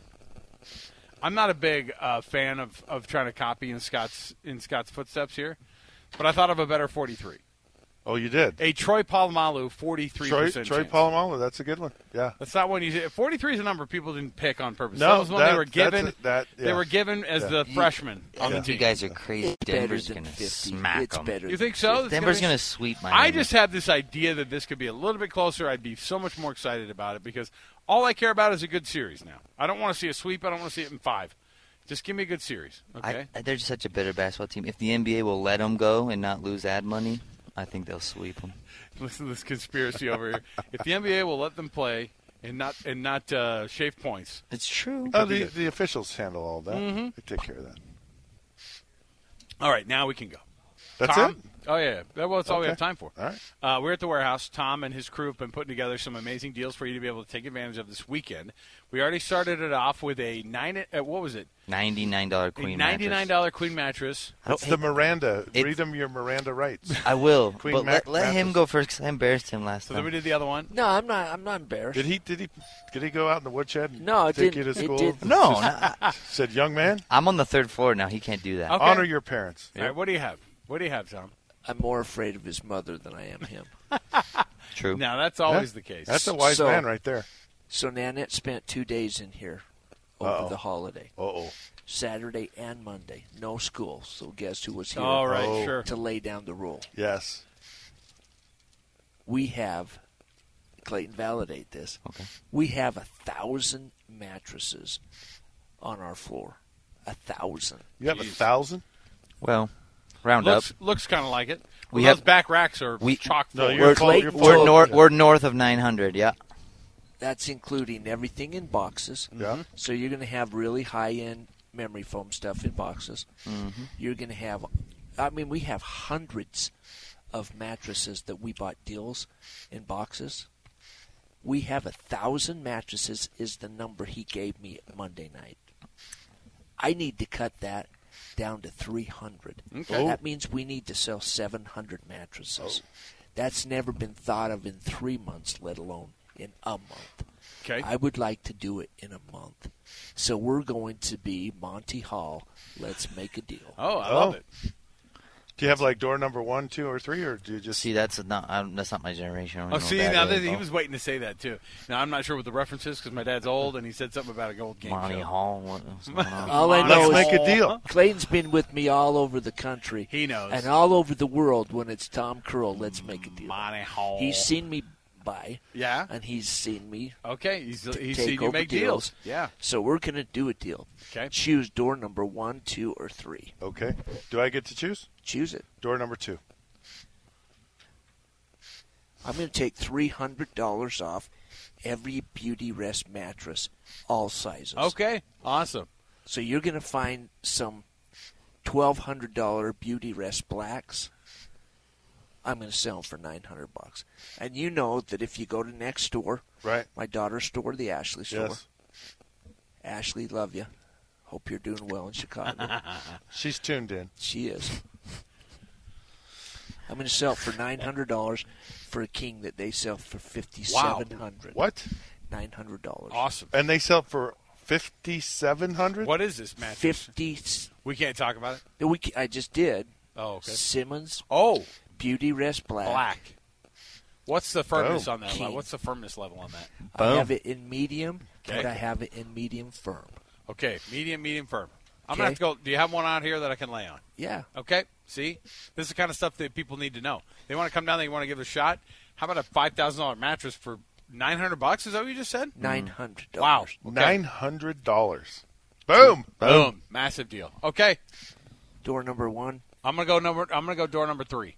fan of trying to copy in Scott's footsteps here, but I thought of a better 43. Oh, you did? A Troy Polamalu, 43%. Troy Polamalu, that's a good one. Yeah. That's not one you say. 43 is a number people didn't pick on purpose. No, that was one they were given. They were given as the freshman on the team. You guys are crazy. Denver's going to smack them. You think so? Denver's going to sweep Miami. I just have this idea that this could be a little bit closer. I'd be so much more excited about it because all I care about is a good series now. I don't want to see a sweep. I don't want to see it in 5. Just give me a good series. Okay. They're just such a better basketball team. If the NBA will let them go and not lose ad money, I think they'll sweep them. Listen to this conspiracy over here. If the NBA will let them play and not shave points, it's true. The officials handle all that. Mm-hmm. They take care of that. All right, now we can go. That's Tom? it? Oh, yeah. Well, that's all we have time for. All right. We're at the warehouse. Tom and his crew have been putting together some amazing deals for you to be able to take advantage of this weekend. We already started it off with a $99 queen mattress. $99 queen mattress. It's the Miranda. Read them your Miranda rights. I will. Queen but let him go first because I embarrassed him last So time. then we did the other one. No, I'm not embarrassed. Did he go out in the woodshed and No, it take didn't. you to school? It didn't. No. Said, young man, I'm on the 3rd floor now. He can't do that. Okay. honor your parents. All right, what do you have? What do you have, Tom? I'm more afraid of his mother than I am him. True. Now, that's always the case. That's a wise man right there. So Nanette spent 2 days in here over the holiday. Uh-oh. Saturday and Monday. No school. So guess who was here All right, sure. to lay down the rule? Yes. We have, Clayton, validate this. Okay. We have 1,000 mattresses on our floor. 1,000. You have 1,000? Well, round looks kind of like it. We those have back racks are chock full. We're north of 900. Yeah. That's including everything in boxes. Yeah. So you're going to have really high-end memory foam stuff in boxes. Mm-hmm. You're going to have, we have hundreds of mattresses that we bought deals in boxes. We have 1,000 mattresses is the number he gave me Monday night. I need to cut that down to 300. Okay. That means we need to sell 700 mattresses. That's never been thought of in 3 months, let alone in a month. Okay. I would like to do it in a month. So we're going to be Monty Hall. Let's make a deal. Oh, I love it. Do you have like door number 1, 2, or 3, or do you just see? That's not my generation. I don't Oh, know see, what now that is. he was waiting to say that too. Now I'm not sure what the reference is because my dad's old and he said something about a gold game Monty show. Hall. What's going on? All I know Let's is make a deal. Clayton's been with me all over the country. He knows. And all over the world when it's Tom Curl, let's make a deal. Monty Hall. He's seen me buy. Yeah. And he's seen me Okay, he's take seen you over make deals. Yeah. So we're going to do a deal. Okay. Choose door number 1, 2, or 3. Okay. Do I get to choose? Choose it. Door number 2. I'm going to take $300 off every Beauty Rest mattress, all sizes. Okay. Awesome. So you're going to find some $1,200 Beauty Rest blacks. I'm going to sell them for $900. And you know that if you go to next door, right, my daughter's store, the Ashley store. Yes. Ashley, love you. Hope you're doing well in Chicago. She's tuned in. She is. I'm going to sell it for $900 for a king that they sell for $5,700. Wow. What? $900. Awesome. And they sell for $5,700? What is this mattress? 50. We can't talk about it? I just did. Oh, okay. Simmons. Oh. Beauty Rest Black. What's the firmness on that? King. What's the firmness level on that? I have it in medium, Okay. but I have it in medium firm. Okay, medium firm. I'm Okay. going to have to go. Do you have one out here that I can lay on? Yeah. Okay, see? This is the kind of stuff that people need to know. They want to come down, they want to give it a shot. How about a $5,000 mattress for $900? Is that what you just said? $900. Wow. Okay. $900. Boom. Boom. Massive deal. Okay. Door number 1. I'm gonna go door number 3.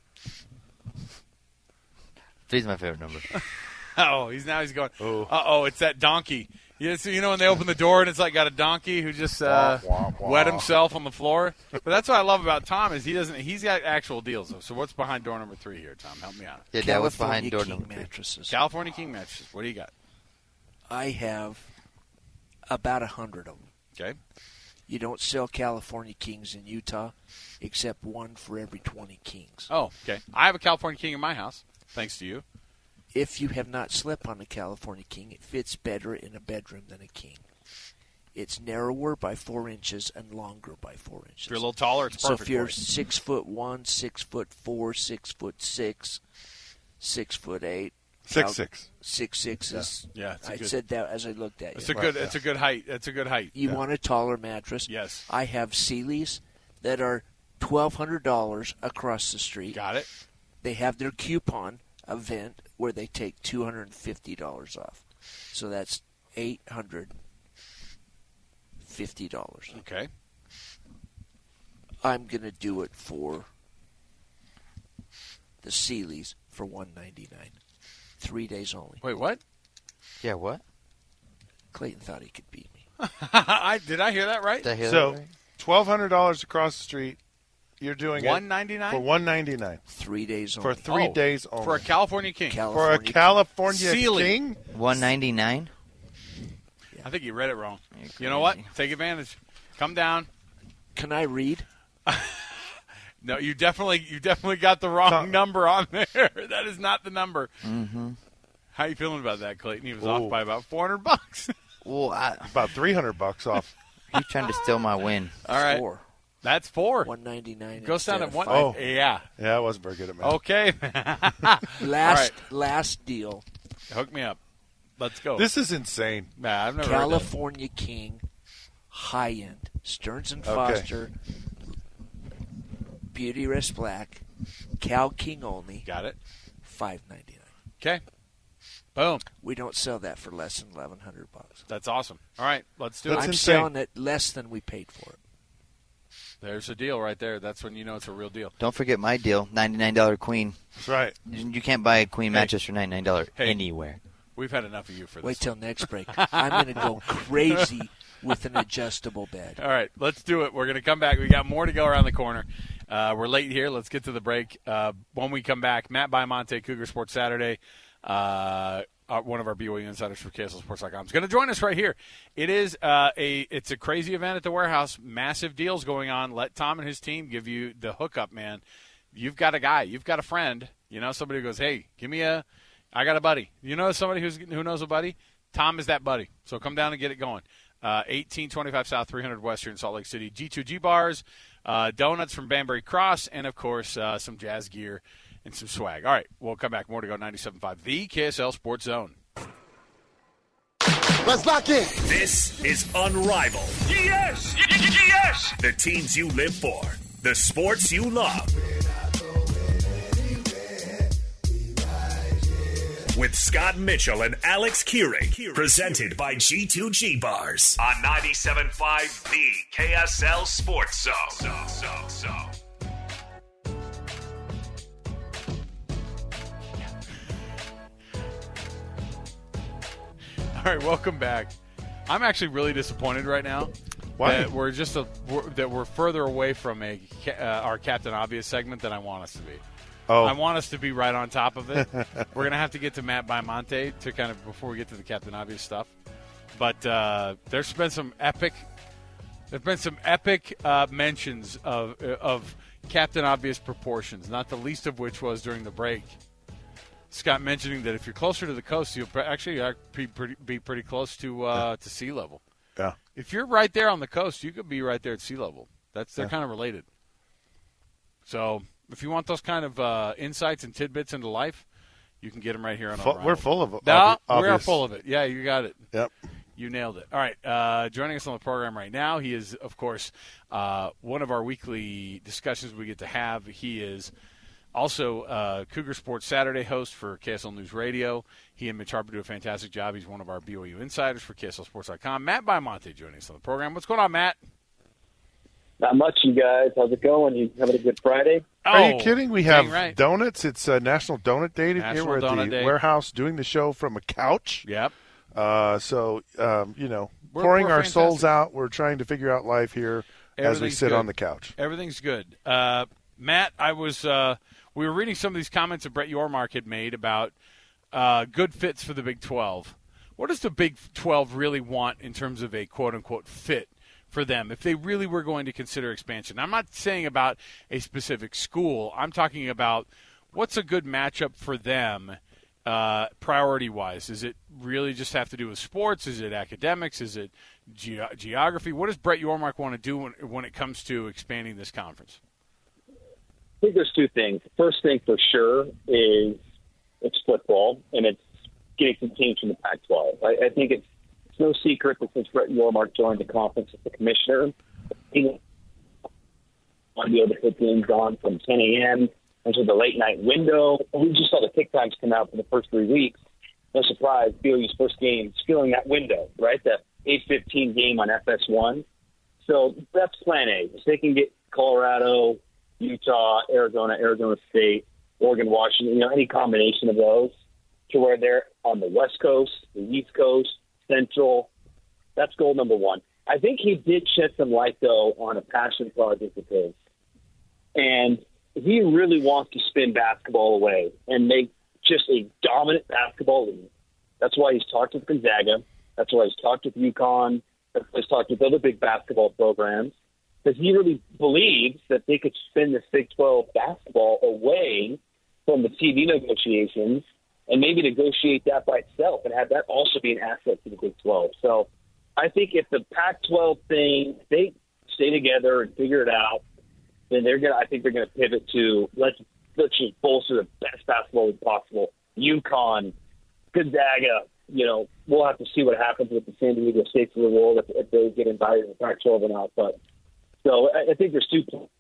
3's my favorite number. He's going. Uh-oh, it's that donkey. Yeah, so when they open the door and it's like got a donkey who just wet himself on the floor. But that's what I love about Tom is he's got actual deals though. So what's behind door number 3 here, Tom? Help me out. Yeah, that was behind door King number 3. mattresses. California King mattresses. What do you got? I have about 100 of them. Okay. You don't sell California Kings in Utah, except one for every 20 Kings. Oh, okay. I have a California King in my house, thanks to you. If you have not slept on a California King, it fits better in a bedroom than a king. It's narrower by 4 inches and longer by 4 inches. If you're a little taller, it's so perfect. if you're for you. 6'1", 6'4", 6'6", 6'8", 6'6". 6'6" is. Yeah, I said that as I looked at you. It's a good. It's a good height. It's a good height. You want a taller mattress? Yes. I have Sealy's that are $1,200 across the street. Got it. They have their coupon event where they take $250 off. So that's $850. Okay. I'm going to do it for the Sealy's for $199. 3 days only. Wait, what? Yeah, what? Clayton thought he could beat me. Did I hear that right? Did I hear So, that right? $1,200 across the street. You're doing $199 it for $199 3 days for only. 3 days only for a California King. for a California Sealy. King. $199. I think you read it wrong. You know what? Take advantage. Come down. Can I read? No, you definitely got the wrong number on there. That is not the number. Mm-hmm. How you feeling about that, Clayton? He was off by about $400. Well, about $300 off. He's trying to steal my win. All right. 4. That's 4. $199. Goes down at 1. Oh. Yeah. Yeah, I wasn't very good at math. Okay. Last deal. Hook me up. Let's go. This is insane. Nah, I've never California King, high end. Stearns and Foster, Beauty Rest Black, Cal King only. Got it. $599. Okay. Boom. We don't sell that for less than $1,100. That's awesome. All right, let's do it. I'm selling it less than we paid for it. There's a deal right there. That's when you know it's a real deal. Don't forget my deal, $99 queen. That's right. You can't buy a queen mattress for $99 anywhere. We've had enough of you for this. Wait till next break. I'm going to go crazy with an adjustable bed. All right, let's do it. We're going to come back. We got more to go around the corner. We're late here. Let's get to the break. When we come back, Matt Baiamonte, Cougar Sports Saturday, one of our BYU insiders for KSLSports.com is going to join us right here. It is it's a crazy event at the warehouse. Massive deals going on. Let Tom and his team give you the hookup, man. You've got a guy. You've got a friend. You know, somebody who goes, hey, I got a buddy. You know somebody who knows a buddy? Tom is that buddy. So come down and get it going. 1825 South, 300 Western, Salt Lake City. G2G bars, donuts from Banbury Cross, and, of course, some jazz gear and some swag. All right, we'll come back. More to go. 97.5, the KSL Sports Zone. Let's lock in. This is Unrivaled. Yes! Yes! The teams you live for. The sports you love. With Scott Mitchell and Alex Keurig. Presented by G2G Bars. On 97.5, the KSL Sports Zone. All right, welcome back. I'm actually really disappointed right now. Why? That we're further away from our Captain Obvious segment than I want us to be. Oh. I want us to be right on top of it. We're going to have to get to Matt Baiamonte to kind of before we get to the Captain Obvious stuff. But there's been some epic There's been some epic mentions of Captain Obvious proportions, not the least of which was during the break. Scott mentioning that if you're closer to the coast, you'll actually be pretty close to sea level. Yeah. If you're right there on the coast, you could be right there at sea level. They're kind of related. So if you want those kind of insights and tidbits into life, you can get them right here on O'Reilly. We're full of it. We are full of it. Yeah, you got it. Yep. You nailed it. All right, joining us on the program right now, he is, of course, one of our weekly discussions we get to have. He is also Cougar Sports Saturday host for KSL News Radio. He and Mitch Harper do a fantastic job. He's one of our BYU insiders for KSLSports.com. Matt Baiamonte joining us on the program. What's going on, Matt? Not much, you guys. How's it going? You having a good Friday? Are you kidding? We have donuts. It's National Donut Day. National We're at Donut the Day. warehouse doing the show from a couch. Yep. Pouring our souls out. We're trying to figure out life here as we sit on the couch. Everything's good. Matt, we were reading some of these comments that Brett Yormark had made about good fits for the Big 12. What does the Big 12 really want in terms of a quote-unquote fit for them if they really were going to consider expansion? I'm not saying about a specific school. I'm talking about what's a good matchup for them priority-wise. Does it really just have to do with sports? Is it academics? Is it geography? What does Brett Yormark want to do when it comes to expanding this conference? I think there's two things. The first thing for sure is it's football, and it's getting some teams from the Pac-12. I think it's no secret that since Brett Yormark joined the conference as the commissioner, he want to be able to put games on from 10 a.m. into the late-night window. We just saw the kick times come out for the first 3 weeks. No surprise, BYU's first game is filling that window, right? That 8:15 game on FS1. So that's plan A. If they can get Colorado, Utah, Arizona State, Oregon, Washington, any combination of those to where they're on the West Coast, the East Coast, Central. That's goal number one. I think he did shed some light, though, on a passion project of his. And he really wants to spin basketball away and make just a dominant basketball league. That's why he's talked with Gonzaga. That's why he's talked with UConn. That's why he's talked with other big basketball programs. Because he really believes that they could spin this Big 12 basketball away from the TV negotiations and maybe negotiate that by itself and have that also be an asset to the Big 12. So I think if the Pac-12 thing, they stay together and figure it out, then I think they're going to pivot to let's just bolster the best basketball league possible. UConn, Gonzaga, we'll have to see what happens with the San Diego States of the world if they get invited to the Pac-12 or not. But so I think there's 2 points.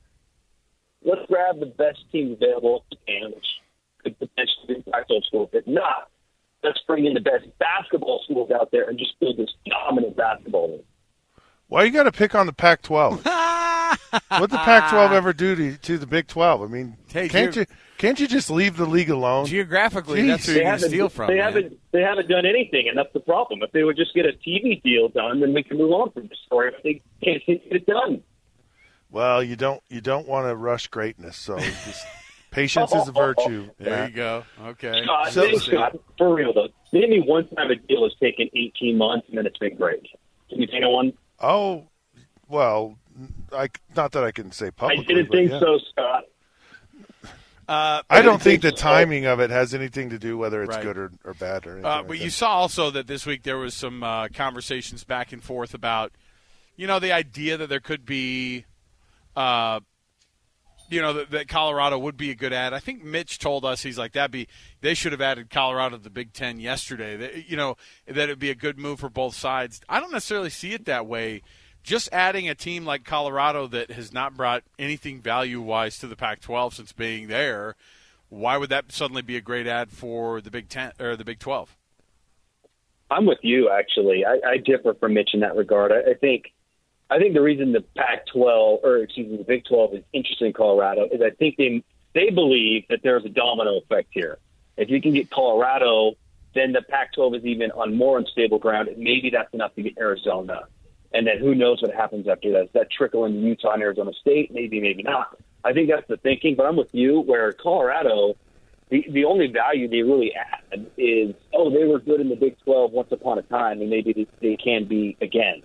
Let's grab the best teams available if we can, which could potentially be Pac-12 schools. If not, let's bring in the best basketball schools out there and just build this dominant basketball league. Why you got to pick on the Pac-12? What the Pac-12 ever do to the Big 12? I mean, can't you just leave the league alone? Geographically, that's who you can steal from. They haven't done anything, and that's the problem. If they would just get a TV deal done, then we can move on from the story. If they can't get it done. Well, you don't want to rush greatness, so just patience is a virtue. There you go. Okay. Scott, for real though, name me one time a deal has taken 18 months and then it's been great. Can you think of one? Oh, well, not that I can say publicly. I didn't think so, Scott. I don't think the timing of it has anything to do whether it's good or bad or anything. But you saw also that this week there was some conversations back and forth about, the idea that there could be, that Colorado would be a good ad. I think Mitch told us, he's like, they should have added Colorado to the Big Ten yesterday. That it would be a good move for both sides. I don't necessarily see it that way. Just adding a team like Colorado that has not brought anything value-wise to the Pac-12 since being there, why would that suddenly be a great ad for the Big Ten or the Big 12? I'm with you, actually. I differ from Mitch in that regard. I think the reason the the Big 12 is interested in Colorado is I think they believe that there's a domino effect here. If you can get Colorado, then the Pac-12 is even on more unstable ground, and maybe that's enough to get Arizona. And then who knows what happens after that? Does that trickle into Utah and Arizona State? Maybe, maybe not. I think that's the thinking, but I'm with you where Colorado, the only value they really add is, they were good in the Big 12 once upon a time, and maybe they can be again.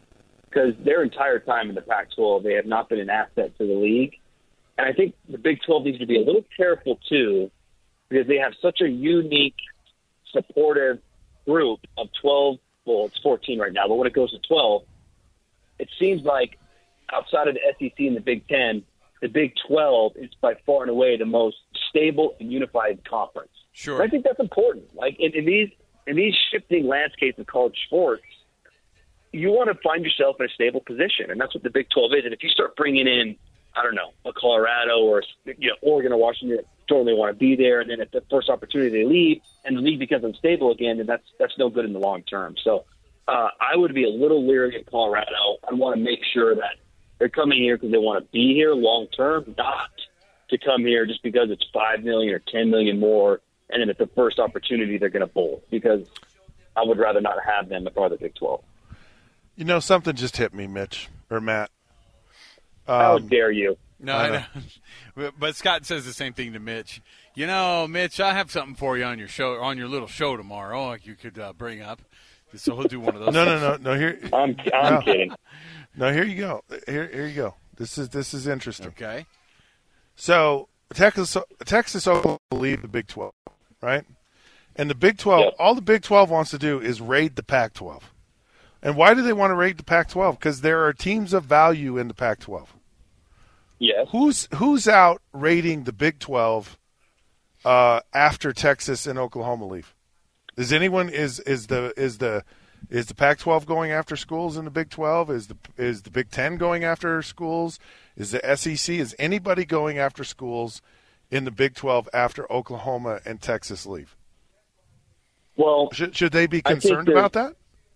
because their entire time in the Pac-12, they have not been an asset to the league. And I think the Big 12 needs to be a little careful, too, because they have such a unique, supportive group of 12. Well, it's 14 right now, but when it goes to 12, it seems like outside of the SEC and the Big 10, the Big 12 is by far and away the most stable and unified conference. Sure. And I think that's important. Like in these shifting landscapes of college sports, you want to find yourself in a stable position, and that's what the Big 12 is. And if you start bringing in, I don't know, a Colorado or Oregon or Washington, don't really want to be there, and then at the first opportunity they leave, and the league becomes unstable again, then that's no good in the long term. So I would be a little leery of Colorado. I want to make sure that they're coming here because they want to be here long term, not to come here just because it's $5 million or $10 million more, and then at the first opportunity they're going to bolt, because I would rather not have them if I were the Big 12. You know, something just hit me, Mitch or Matt. How dare you? No, I know. But Scott says the same thing to Mitch. You know, Mitch, I have something for you on your show, on your little show tomorrow. You could bring up. So he'll do one of those. No. Here, I'm kidding. No, here you go. Here you go. This is interesting. Okay. So Texas, Oklahoma leave the Big 12, right? And the Big 12, yep. All the Big 12 wants to do is raid the Pac-12. And why do they want to raid the Pac-12? Because there are teams of value in the Pac-12. Yes. Who's out raiding the Big 12 after Texas and Oklahoma leave? Does anyone is the Pac-12 going after schools in the Big 12? Is the Big 10 going after schools? Is the SEC? Is anybody going after schools in the Big 12 after Oklahoma and Texas leave? Well, should they be concerned about that?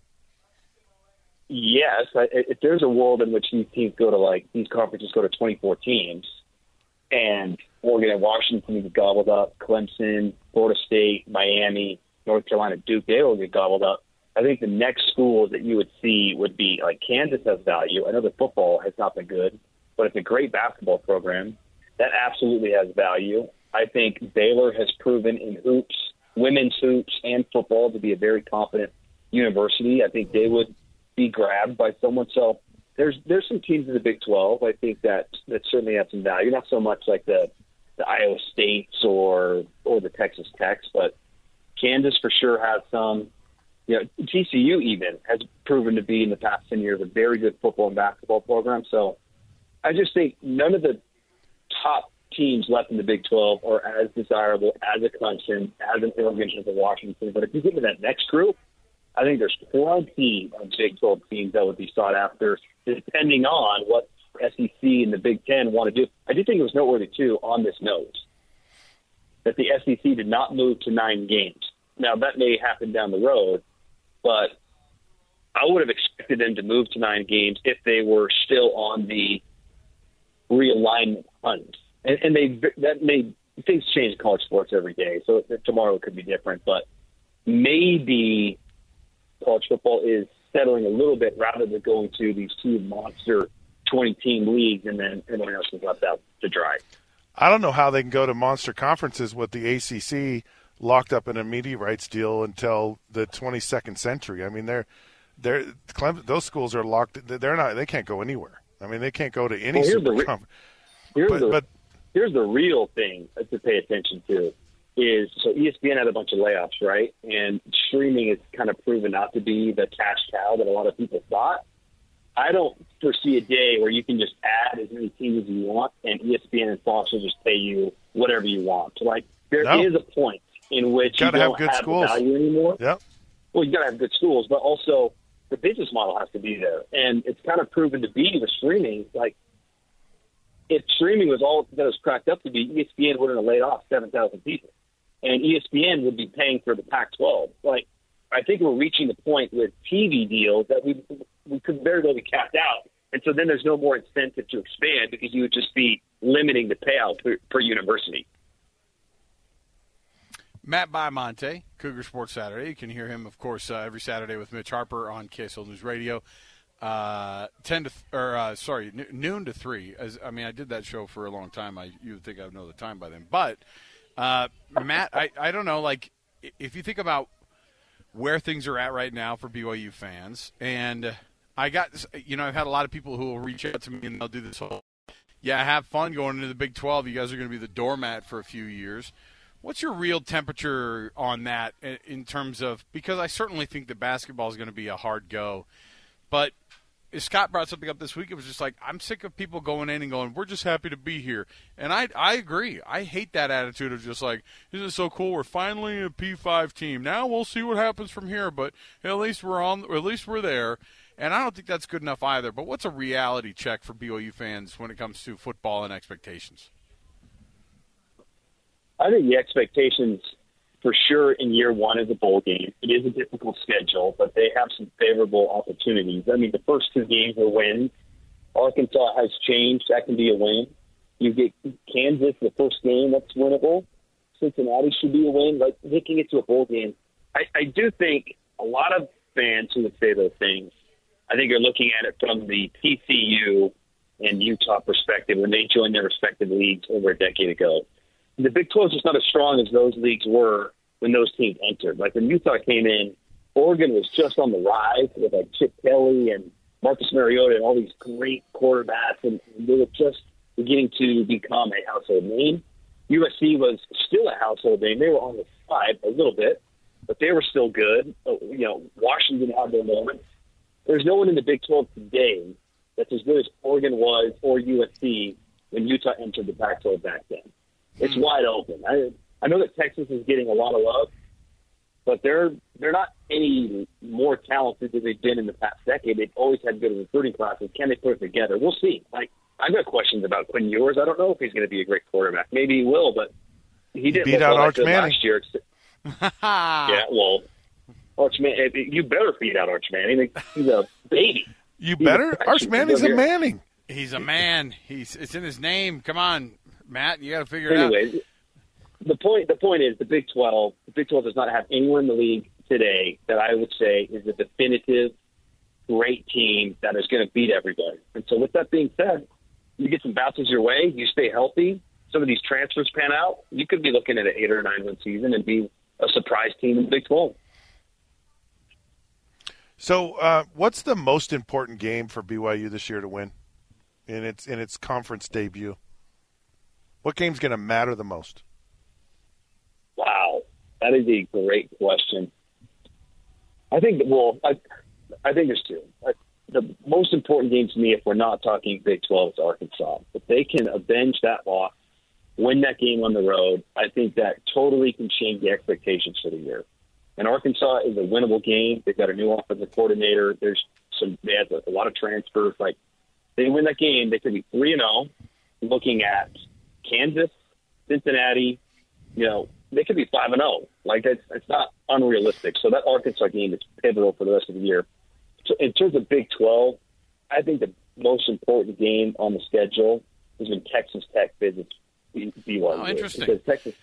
Yes. If there's a world in which these teams go to these conferences go to 24 teams, and Oregon and Washington get gobbled up, Clemson, Florida State, Miami, North Carolina, Duke, they will get gobbled up. I think the next schools that you would see would be like Kansas has value. I know the football has not been good, but it's a great basketball program. That absolutely has value. I think Baylor has proven in hoops, women's hoops, and football to be a very competent university. I think they would be grabbed by someone. So there's some teams in the Big 12 I think that certainly have some value. Not so much like the Iowa States or the Texas Techs, but Kansas for sure has some. TCU even has proven to be in the past 10 years a very good football and basketball program. So I just think none of the top teams left in the Big 12 are as desirable as a Clemson, as an Oregon, as a Washington. But if you get to that next group, I think there's plenty of Big 12 teams that would be sought after, depending on what SEC and the Big 10 want to do. I do think it was noteworthy, too, on this note, that the SEC did not move to 9 games. Now, that may happen down the road, but I would have expected them to move to 9 games if they were still on the realignment hunt. And things change in college sports every day, so tomorrow it could be different. But maybe college football is settling a little bit rather than going to these 2 monster 20-team leagues and then everyone else is left out to dry. I don't know how they can go to monster conferences with the ACC locked up in a media rights deal until the 22nd century. I mean, those schools are locked. They can't go anywhere. I mean, they can't go to any super conference. Here's the real thing to pay attention to is, so ESPN had a bunch of layoffs, right? And streaming is kind of proven not to be the cash cow that a lot of people thought. I don't foresee a day where you can just add as many teams as you want and ESPN and Fox will just pay you whatever you want. So, there is a point in which you don't have the value anymore. Yep. Well, you got to have good schools, but also the business model has to be there. And it's kind of proven to be with streaming. If streaming was all that it was cracked up to be, ESPN would have laid off 7,000 people. And ESPN would be paying for the Pac-12. I think we're reaching the point with TV deals that we could very well be capped out. And so then there's no more incentive to expand because you would just be limiting the payout per university. Matt Baiamonte, Cougar Sports Saturday. You can hear him, of course, every Saturday with Mitch Harper on KSL News Radio, noon to 3. I did that show for a long time. You would think I would know the time by then. But, Matt, I don't know, if you think about where things are at right now for BYU fans, and I've had a lot of people who will reach out to me and they'll do this whole, have fun going into the Big 12. You guys are going to be the doormat for a few years. What's your real temperature on that in terms of, because I certainly think that basketball is going to be a hard go, but as Scott brought something up this week, it was just like, I'm sick of people going in and going, we're just happy to be here. And I agree. I hate that attitude of just like, isn't it so cool? We're finally a P5 team. Now we'll see what happens from here, but at least we're there. And I don't think that's good enough either. But what's a reality check for BYU fans when it comes to football and expectations? I think the expectations for sure in year one is a bowl game. It is a difficult schedule, but they have some favorable opportunities. I mean, the first 2 games are wins. Arkansas has changed. That can be a win. You get Kansas, the first game, that's winnable. Cincinnati should be a win. Like, making it to a bowl game. I do think a lot of fans who would say those things, I think are looking at it from the TCU and Utah perspective when they joined their respective leagues over a decade ago. The Big 12 is just not as strong as those leagues were when those teams entered. Like when Utah came in, Oregon was just on the rise with like Chip Kelly and Marcus Mariota and all these great quarterbacks, and they were just beginning to become a household name. USC was still a household name. They were on the side a little bit, but they were still good. Washington had their moments. There's no one in the Big 12 today that's as good as Oregon was or USC when Utah entered the Pac-12 back then. It's wide open. I know that Texas is getting a lot of love, but they're not any more talented than they've been in the past decade. They've always had good recruiting classes. Can they put it together? We'll see. I've got questions about Quinn Ewers. I don't know if he's going to be a great quarterback. Maybe he will, but he didn't beat out Arch Manning last year. Yeah, well, Arch Manning. You better beat out Arch Manning. He's a baby. You better. Arch Manning's a Manning. He's a man. It's in his name. Come on, Matt. You got to figure it out. Anyway, the point is the Big 12. The Big 12 does not have anyone in the league today that I would say is a definitive great team that is going to beat everybody. And so, with that being said, you get some bounces your way. You stay healthy. Some of these transfers pan out. You could be looking at an 8 or 9 win season and be a surprise team in the Big 12. So, what's the most important game for BYU this year to win in its conference debut? What game's going to matter the most? Wow, that is a great question. I think there's 2. The most important game to me, if we're not talking Big 12, is Arkansas. If they can avenge that loss, win that game on the road, I think that totally can change the expectations for the year. And Arkansas is a winnable game. They've got a new offensive coordinator. They have a lot of transfers. Like, they win that game, they could be 3-0. Looking at Kansas, Cincinnati, they could be 5-0. Like, it's not unrealistic. So that Arkansas game is pivotal for the rest of the year. So in terms of Big 12, I think the most important game on the schedule is when Texas Tech visits BYU. Oh, interesting. Because Texas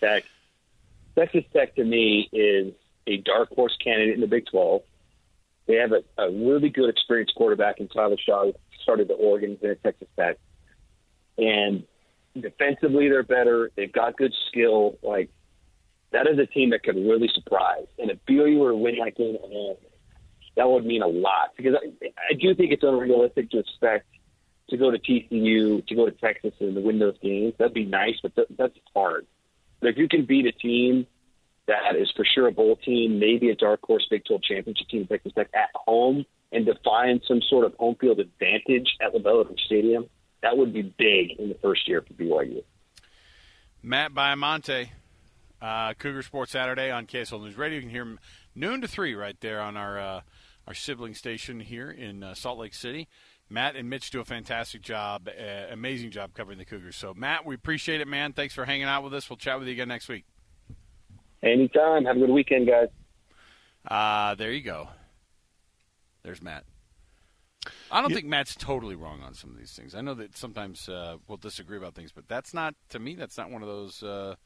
Tech to me is a dark horse candidate in the Big 12. They have a really good experienced quarterback in Tyler Shaw, who started the Oregon and at Texas Tech. And defensively, they're better. They've got good skill. Like, that is a team that could really surprise. And if BYU were to win that game at home, that would mean a lot. Because I do think it's unrealistic to expect to go to TCU, to go to Texas, and to win those games. That'd be nice, but that's hard. But if you can beat a team that is for sure a bowl team, maybe a dark horse Big 12 championship team, Texas Tech at home, and define some sort of home field advantage at LaBelle Stadium, that would be big in the first year for BYU. Matt Baiamonte, Cougar Sports Saturday on KSL News Radio. You can hear him noon to 3 right there on our sibling station here in Salt Lake City. Matt and Mitch do a fantastic job, amazing job covering the Cougars. So, Matt, we appreciate it, man. Thanks for hanging out with us. We'll chat with you again next week. Anytime. Have a good weekend, guys. There you go. There's Matt. I don't think Matt's totally wrong on some of these things. I know that sometimes we'll disagree about things, but that's not, to me, that's not one of those.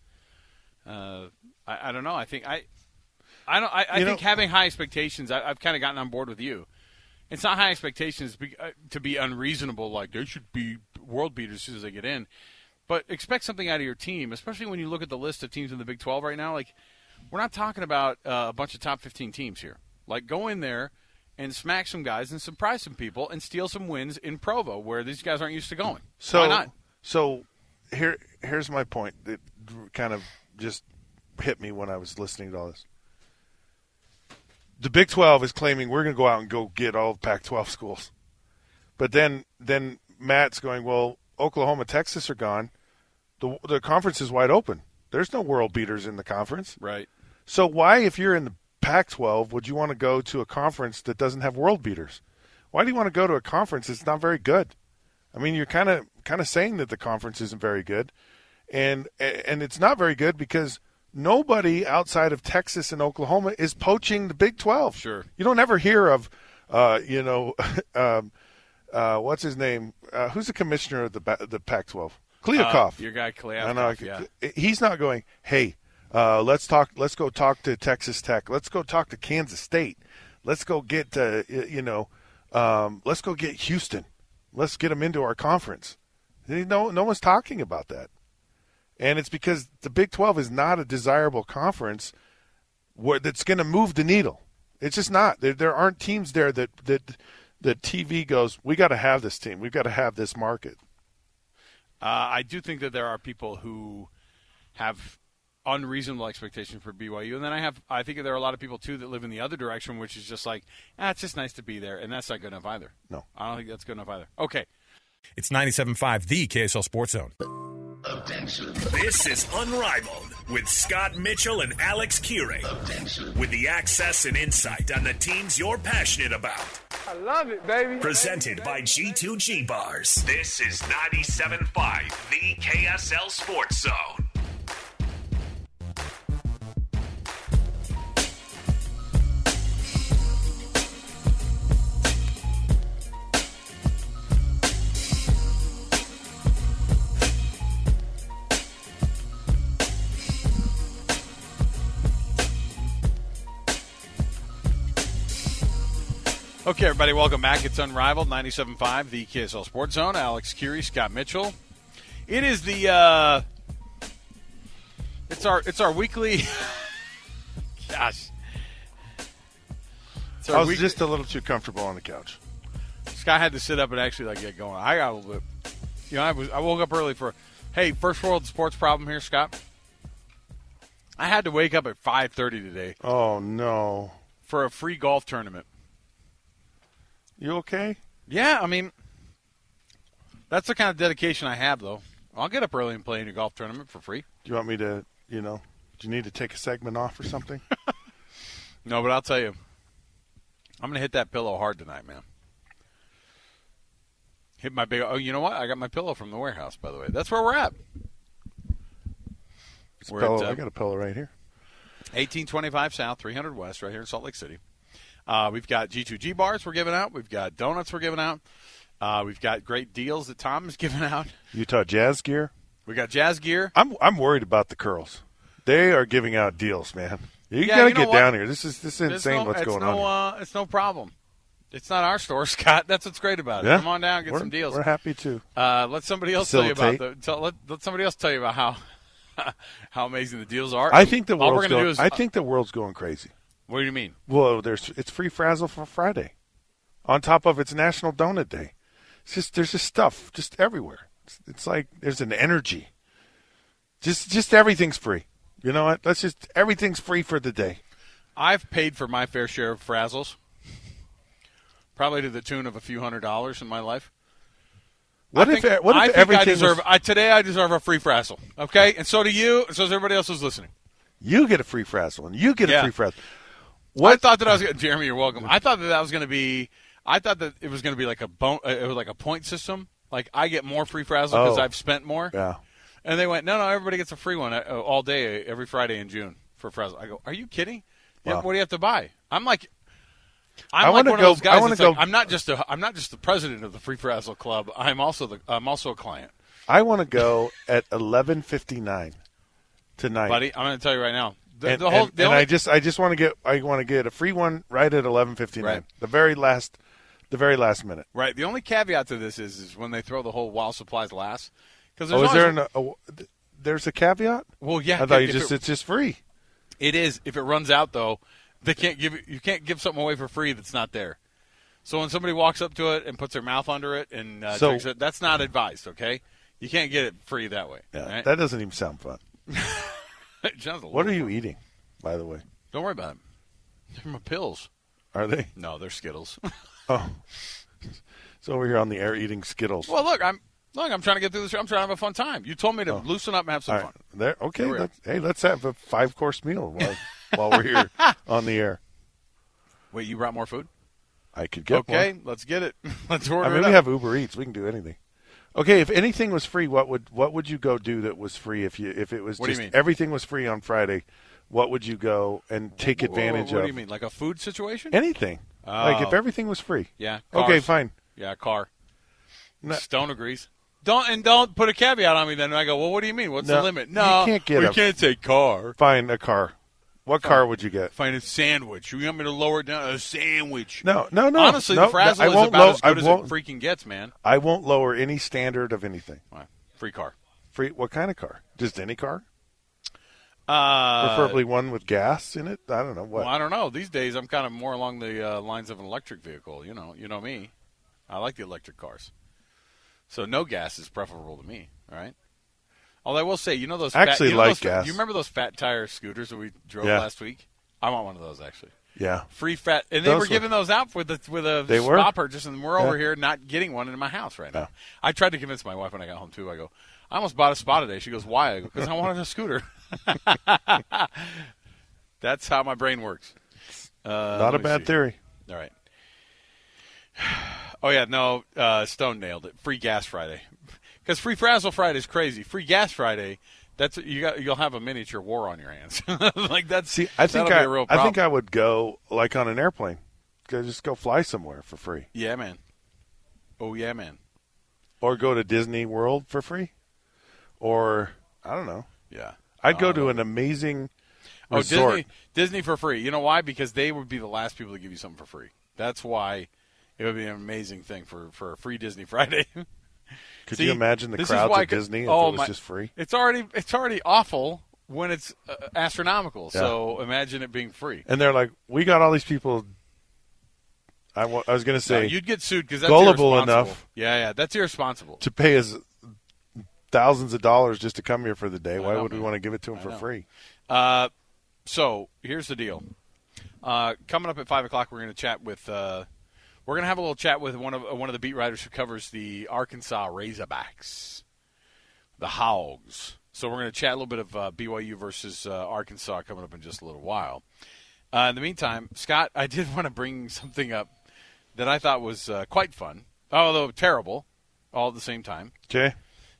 I don't know. I think think having high expectations. I've kind of gotten on board with you. It's not high expectations to be unreasonable. Like, they should be world beaters as soon as they get in. But expect something out of your team, especially when you look at the list of teams in the Big 12 right now. Like, we're not talking about a bunch of top 15 teams here. Like, go in there and smack some guys and surprise some people and steal some wins in Provo where these guys aren't used to going. So, why not? So here's my point that kind of just hit me when I was listening to all this. The Big 12 is claiming we're going to go out and go get all the Pac-12 schools. But then Matt's going, well, Oklahoma, Texas are gone. The conference is wide open. There's no world beaters in the conference. Right. So why, if you're in the Pac-12, would you want to go to a conference that doesn't have world beaters? Why do you want to go to a conference that's not very good? I mean, you're kind of saying that the conference isn't very good. And it's not very good because nobody outside of Texas and Oklahoma is poaching the Big 12. Sure. You don't ever hear of, what's his name? Who's the commissioner of the Pac-12? Kliavkoff. Your guy Kliavkoff, yeah. He's not going, hey, let's go talk to Texas Tech. Let's go talk to Kansas State. Let's go get, let's go get Houston. Let's get them into our conference. No one's talking about that. And it's because the Big 12 is not a desirable conference that's going to move the needle. It's just not. There aren't teams there that TV goes, we got to have this team. We've got to have this market. I do think that there are people who have unreasonable expectations for BYU. And then I think there are a lot of people, too, that live in the other direction, which is just like, it's just nice to be there. And that's not good enough either. No. I don't think that's good enough either. Okay. It's 97.5, the KSL Sports Zone. Attention. This is Unrivaled with Scott Mitchell and Alex Kirry. With the access and insight on the teams you're passionate about. I love it, baby. Presented by G2G Bars. This is 97.5, the KSL Sports Zone. Okay, everybody, welcome back. It's Unrivaled, 97.5, the KSL Sports Zone. Alex Kirry, Scott Mitchell. It is the it's our weekly. Gosh, I was just a little too comfortable on the couch. Scott had to sit up and actually get going. I got a little bit. I woke up early for. Hey, first world sports problem here, Scott. I had to wake up at 5:30 today. Oh no! For a free golf tournament. You okay? Yeah, I mean, that's the kind of dedication I have, though. I'll get up early and play in a golf tournament for free. Do you want me to, do you need to take a segment off or something? No, but I'll tell you, I'm going to hit that pillow hard tonight, man. Hit my big, you know what? I got my pillow from the warehouse, by the way. That's where we're at. I got a pillow right here. 1825 South, 300 West, right here in Salt Lake City. We've got G2G bars we're giving out. We've got donuts we're giving out. We've got great deals that Tom is giving out. Utah Jazz gear. We got Jazz gear. I'm worried about the curls. They are giving out deals, man. You got to get down here. This is insane what's going on here. It's no problem. It's not our store, Scott. That's what's great about it. Yeah. Come on down and get some deals. We're happy to. Let somebody else tell you about let somebody else tell you about how amazing the deals are. I think the world's going crazy. What do you mean? Well, it's free Frazzle for Friday, on top of it's National Donut Day. There's just stuff just everywhere. It's like there's an energy. Just everything's free. You know what? Everything's free for the day. I've paid for my fair share of Frazzles, probably to the tune of a few $100s in my life. Today I deserve a free Frazzle. Okay, and so do you. And so does everybody else who's listening. You get a free Frazzle, and you get a free Frazzle. I thought that I was Jeremy, you're welcome. I thought that was going to be. I thought that it was going to be like a point system. Like I get more free Frazzle because I've spent more. Yeah. And they went, no, everybody gets a free one all day, every Friday in June for Frazzle. I go, are you kidding? Yeah. What do you have to buy? I'm like one of those guys. I'm not just the president of the Free Frazzle Club. I'm also a client. I want to go at 11:59 tonight, buddy. I'm going to tell you right now. I just want to get a free one right at 11:59. Right. The very last minute. Right. The only caveat to this is when they throw the whole while supplies last. There's a caveat? Well, yeah. I thought it's just free. It is. If it runs out though, you can't give something away for free that's not there. So when somebody walks up to it and puts their mouth under it and drinks it, that's not advised, okay? You can't get it free that way. Yeah, right? That doesn't even sound fun. What are you fun. eating, by the way? Don't worry about it. They're my pills. Are they? No, they're Skittles. Oh. So over here on the air eating Skittles. Well, look, I'm trying to get through this. I'm trying to have a fun time. You told me to loosen up and have some fun. There, okay. Let's have a 5-course meal while we're here on the air. Wait, you brought more food? I could get more. Okay, let's get it. Let's order it we up. have Uber Eats. We can do anything. Okay, if anything was free, what would you go do that was free? If it was just everything was free on Friday, what would you go and take advantage of? What do you mean, like a food situation? Anything. Like if everything was free. Yeah. Cars. Okay, fine. Yeah, car. No. Stone agrees. Don't put a caveat on me then. And I go, well, what do you mean? What's the limit? No, you can't say car. Fine, a car. What car would you get? Find a sandwich. You want me to lower it down? A sandwich. No. Honestly, the Frazzle is about as good as it freaking gets, man. I won't lower any standard of anything. Right. Free car. Free? What kind of car? Just any car? Preferably one with gas in it? I don't know. What? Well, I don't know. These days, I'm kind of more along the lines of an electric vehicle. You know me. I like the electric cars. So no gas is preferable to me, all right? Although I will say, you know those gas. You remember those fat tire scooters that we drove last week? I want one of those, actually. Yeah. Free fat. And they were giving those out with a spot purchase, and we're over here not getting one in my house right now. Yeah. I tried to convince my wife when I got home, too. I go, I almost bought a spot today. She goes, why? I go, because I wanted a scooter. That's how my brain works. Not a bad theory. All right. Oh, yeah, no, Stone nailed it. Free Gas Friday. Because Free Frazzle Friday is crazy. Free Gas Friday, you'll have a miniature war on your hands. Like that's I think be a real problem. I think I would go like on an airplane. Just go fly somewhere for free. Yeah, man. Oh, yeah, man. Or go to Disney World for free. Or I don't know. Yeah. I'd go to an amazing resort. Disney for free. You know why? Because they would be the last people to give you something for free. That's why it would be an amazing thing for a free Disney Friday. Could you imagine the crowds at Disney if it was just free? It's already awful when it's astronomical. Yeah. So imagine it being free. And they're like, we got all these people. I was going to say, you'd get sued because that's gullible irresponsible. Enough. Yeah, that's irresponsible to pay us thousands of dollars just to come here for the day. Why would we want to give it to them for free? So here's the deal. Coming up at 5 o'clock, we're going to chat with. We're going to have a little chat with one of the beat writers who covers the Arkansas Razorbacks, the Hogs. So we're going to chat a little bit of BYU versus Arkansas coming up in just a little while. In the meantime, Scott, I did want to bring something up that I thought was quite fun, although terrible, all at the same time. Okay.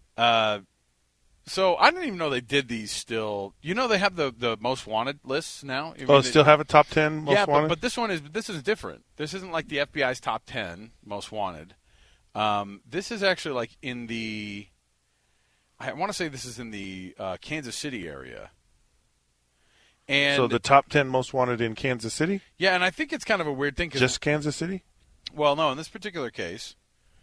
So I didn't even know they did these still. You know they have the most wanted lists now? Still have a top 10 most wanted? Yeah, but this is different. This isn't like the FBI's top 10 most wanted. This is actually like in the – I want to say this is in the Kansas City area. And so the top 10 most wanted in Kansas City? Yeah, and I think it's kind of a weird thing. Just Kansas City? Well, no, in this particular case,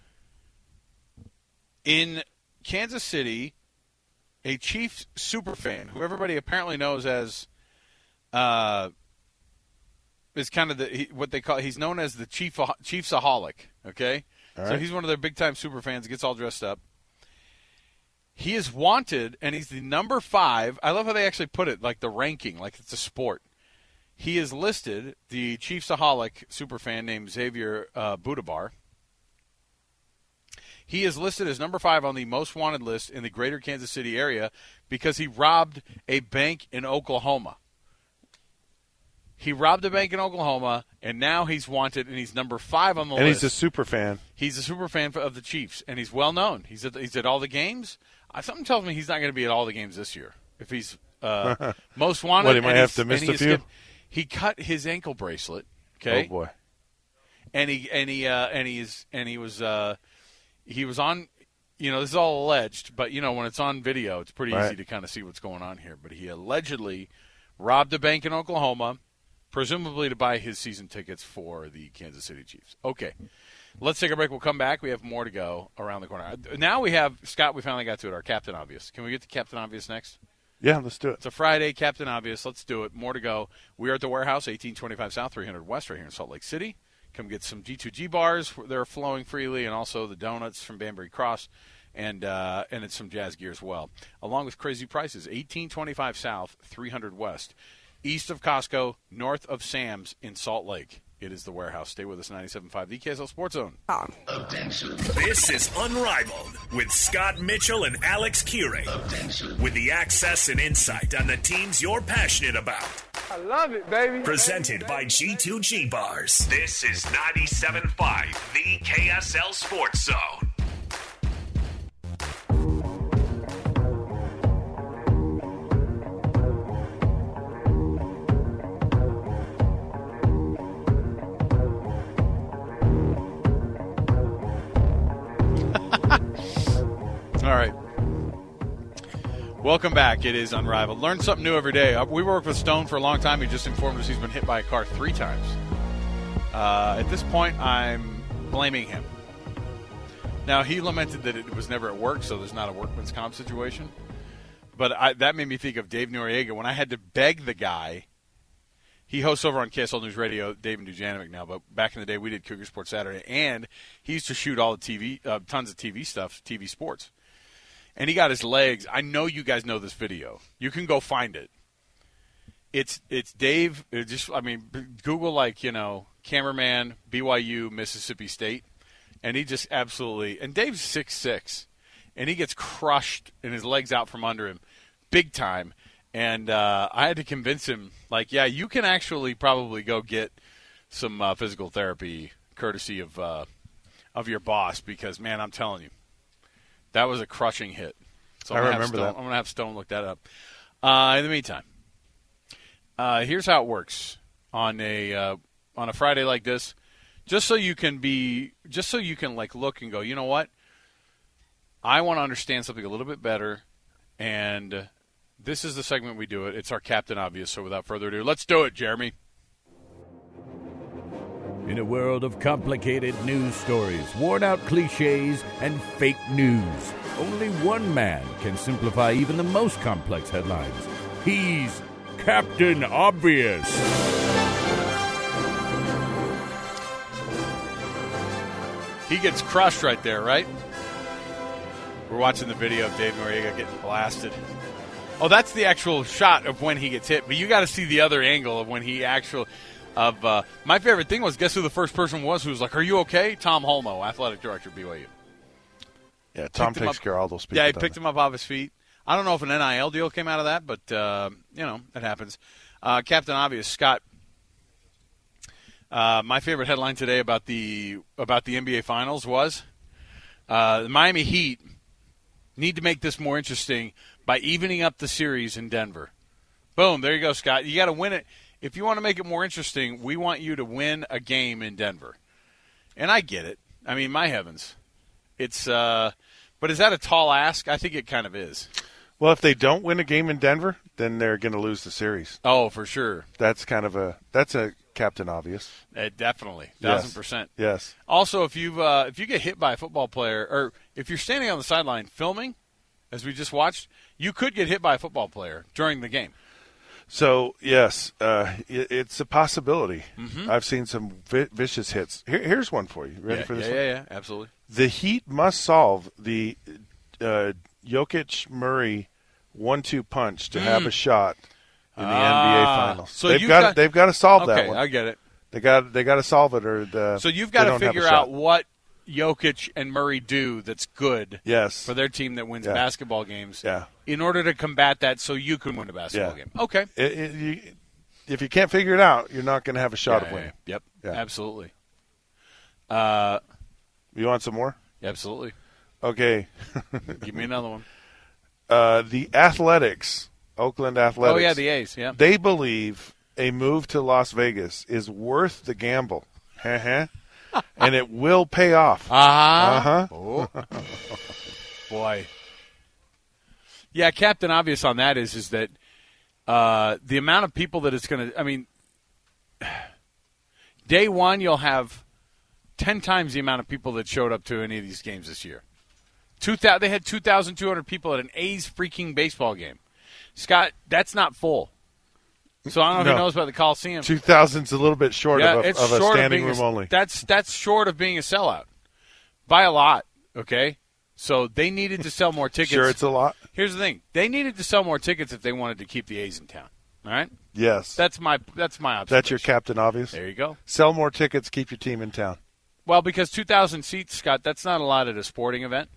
in Kansas City – a Chiefs superfan, who everybody apparently knows as, is kind of what they call. He's known as the Chiefsaholic. Okay, so he's one of their big time superfans. Gets all dressed up. He is wanted, and he's the number 5. I love how they actually put it, like the ranking, like it's a sport. He is listed, the Chiefsaholic superfan named Xavier Budabar. He is listed as number 5 on the most wanted list in the greater Kansas City area because he robbed a bank in Oklahoma. He robbed a bank in Oklahoma, and now he's wanted, and he's number 5 on the list. And he's a super fan. He's a super fan of the Chiefs, and he's well known. He's at all the games. Something tells me he's not going to be at all the games this year. If he's most wanted, what, he might have to miss a few. He cut his ankle bracelet. Okay. Oh boy. And he was on, this is all alleged, but, when it's on video, it's pretty easy to kind of see what's going on here. But he allegedly robbed a bank in Oklahoma, presumably to buy his season tickets for the Kansas City Chiefs. Okay, let's take a break. We'll come back. We have more to go around the corner. Now we have, Scott, we finally got to it, our Captain Obvious. Can we get to Captain Obvious next? Yeah, let's do it. It's a Friday, Captain Obvious. Let's do it. More to go. We are at the warehouse, 1825 South, 300 West, right here in Salt Lake City. Come get some G2G bars. They're flowing freely, and also the donuts from Banbury Cross, and it's some Jazz gear as well, along with crazy prices. 1825 South, 300 West, east of Costco, north of Sam's in Salt Lake. It is the Warehouse. Stay with us, 97.5, the KSL Sports Zone. Attention. This is Unrivaled with Scott Mitchell and Alex Kirey. With the access and insight on the teams you're passionate about. I love it, baby. Presented by G2G Bars. This is 97.5, the KSL Sports Zone. All right. Welcome back. It is Unrivaled. Learn something new every day. We worked with Stone for a long time. He just informed us he's been hit by a car 3 times. At this point, I'm blaming him. Now, he lamented that it was never at work, so there's not a workman's comp situation. But that made me think of Dave Noriega. When I had to beg the guy, he hosts over on KSL News Radio, Dave and Dujanovic now, but back in the day we did Cougar Sports Saturday, and he used to shoot all the TV, tons of TV stuff, TV sports. And he got his legs. I know you guys know this video. You can go find it. It's Dave. Google cameraman BYU Mississippi State, and he just absolutely. And Dave's 6'6", and he gets crushed and his legs out from under him, big time. And I had to convince him, you can actually probably go get some physical therapy courtesy of your boss because, man, I'm telling you, that was a crushing hit. So I remember that. I'm going to have Stone look that up. In the meantime, here's how it works on a Friday like this. Just so you can look and go, you know what? I want to understand something a little bit better, and this is the segment we do it. It's our Captain Obvious. So without further ado, let's do it, Jeremy. In a world of complicated news stories, worn-out cliches, and fake news, only one man can simplify even the most complex headlines. He's Captain Obvious. He gets crushed right there, right? We're watching the video of Dave Noriega getting blasted. Oh, that's the actual shot of when he gets hit, but you got to see the other angle of when he actually... my favorite thing was, guess who the first person was who was like, "Are you okay?" Tom Holmoe, athletic director, BYU. Yeah, Tom takes care of all those people. Yeah, he picked him up off his feet. I don't know if an NIL deal came out of that, but, it happens. Captain Obvious, Scott, my favorite headline today about the NBA Finals was the Miami Heat need to make this more interesting by evening up the series in Denver. Boom, there you go, Scott. You got to win it. If you want to make it more interesting, we want you to win a game in Denver. And I get it. I mean, my heavens. It's but is that a tall ask? I think it kind of is. Well, if they don't win a game in Denver, then they're going to lose the series. Oh, for sure. That's a Captain Obvious. Definitely. Yes. 1,000%. Yes. Also, if you get hit by a football player, or if you're standing on the sideline filming, as we just watched, you could get hit by a football player during the game. So, yes, it's a possibility. Mm-hmm. I've seen some vicious hits. Here's one for you. Ready for this one? Yeah, absolutely. The Heat must solve the Jokic-Murray 1-2 punch to have a shot in the NBA Finals. So they've got to solve that one. Okay, I get it. They got to solve it, or so you've got to figure out what Jokic and Murray do that's good for their team that wins basketball games in order to combat that so you can win a basketball game. Okay. If you can't figure it out, you're not going to have a shot of winning. Yep, absolutely. You want some more? Absolutely. Okay. Give me another one. The Athletics, Oakland Athletics. Oh, yeah, the A's, yeah. They believe a move to Las Vegas is worth the gamble. And it will pay off. Oh. Boy. Yeah, Captain Obvious on that is that the amount of people that it's going to – I mean, day one you'll have 10 times the amount of people that showed up to any of these games this year. They had 2,200 people at an A's freaking baseball game. Scott, that's not full. So I don't know if he knows about the Coliseum. 2,000's a little bit short of a standing room only. That's short of being a sellout by a lot. Okay, so they needed to sell more tickets. Sure, it's a lot. Here's the thing: they needed to sell more tickets if they wanted to keep the A's in town. All right. Yes. That's my observation. That's your Captain Obvious. There you go. Sell more tickets, keep your team in town. Well, because 2,000 seats, Scott, that's not a lot at a sporting event.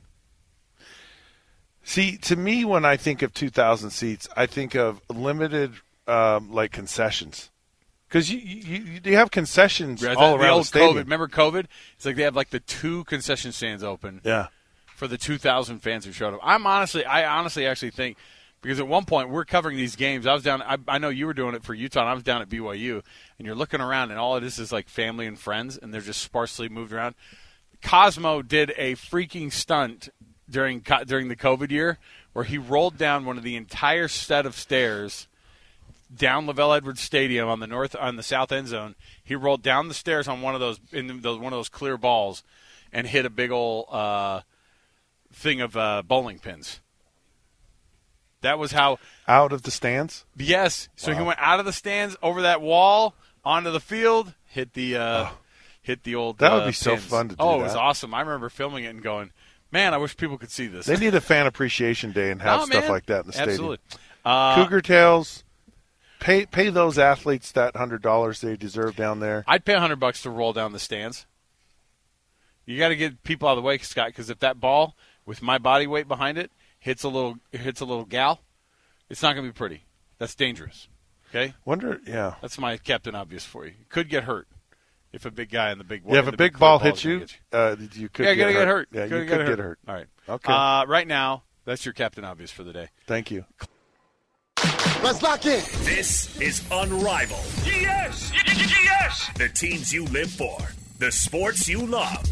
See, to me, when I think of 2,000 seats, I think of limited, like concessions, because you have concessions all around the stadium. COVID. Remember COVID? It's like they have like the 2 concession stands open. Yeah. For the 2,000 fans who showed up. I honestly actually think, because at one point we're covering these games. I was down. I know you were doing it for Utah. And I was down at BYU, and you're looking around, and all it is like family and friends, and they're just sparsely moved around. Cosmo did a freaking stunt during the COVID year where he rolled down one of the entire set of stairs down Lavelle Edwards Stadium on the south end zone. He rolled down the stairs on one of those clear balls and hit a big old thing of bowling pins. That was how out of the stands. Yes, so he went out of the stands over that wall onto the field, hit the old. That would be pins. so fun to do. Oh, it was awesome! I remember filming it and going, "Man, I wish people could see this." They need a fan appreciation day and have stuff like that in the stadium. Absolutely. Cougar Tails, pay those athletes that $100 they deserve down there. I'd pay $100 to roll down the stands. You got to get people out of the way, Scott, because if that ball with my body weight behind it hits a little gal, it's not going to be pretty. That's dangerous. Okay. Yeah. That's my Captain Obvious for you. You could get hurt if a big guy in the big. Yeah, if a big ball hits you, you could get hurt. Yeah, you could get hurt. All right. Okay. Right now, that's your Captain Obvious for the day. Thank you. Let's lock in. This is Unrivaled. Yes! Yes! The teams you live for, the sports you love.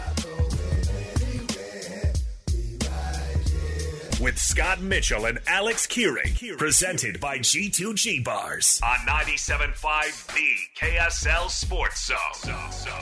With Scott Mitchell and Alex Keurig, presented by G2G Bars on 97.5 The KSL Sports Zone.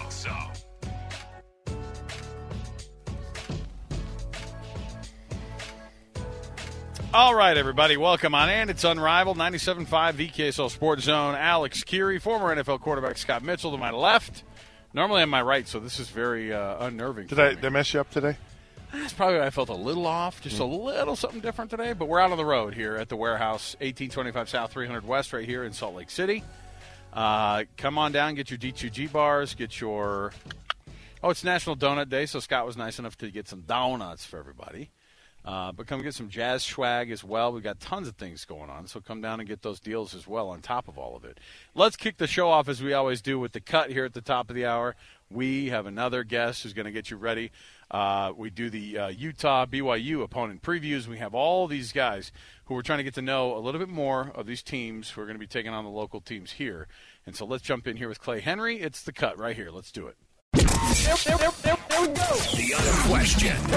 All right, everybody, welcome on in. It's Unrivaled, 97.5 The KSL Sports Zone. Alex Keurig, former NFL quarterback Scott Mitchell to my left. Normally on my right, so this is very unnerving. Did I mess you up today? That's probably why I felt a little off, just a little something different today. But we're out on the road here at the warehouse, 1825 South, 300 West, right here in Salt Lake City. Come on down, get your G2G bars, get your – it's National Donut Day, so Scott was nice enough to get some donuts for everybody. But come get some jazz swag as well. We've got tons of things going on, so come down and get those deals as well on top of all of it. Let's kick the show off as we always do with the cut here at the top of the hour. We have another guest who's going to get you ready. We do the Utah BYU opponent previews. We have all these guys who we're trying to get to know a little bit more of these teams who are going to be taking on the local teams here. And so let's jump in here with Clay Henry. It's the cut right here. Let's do it. There we go. The unquestioned,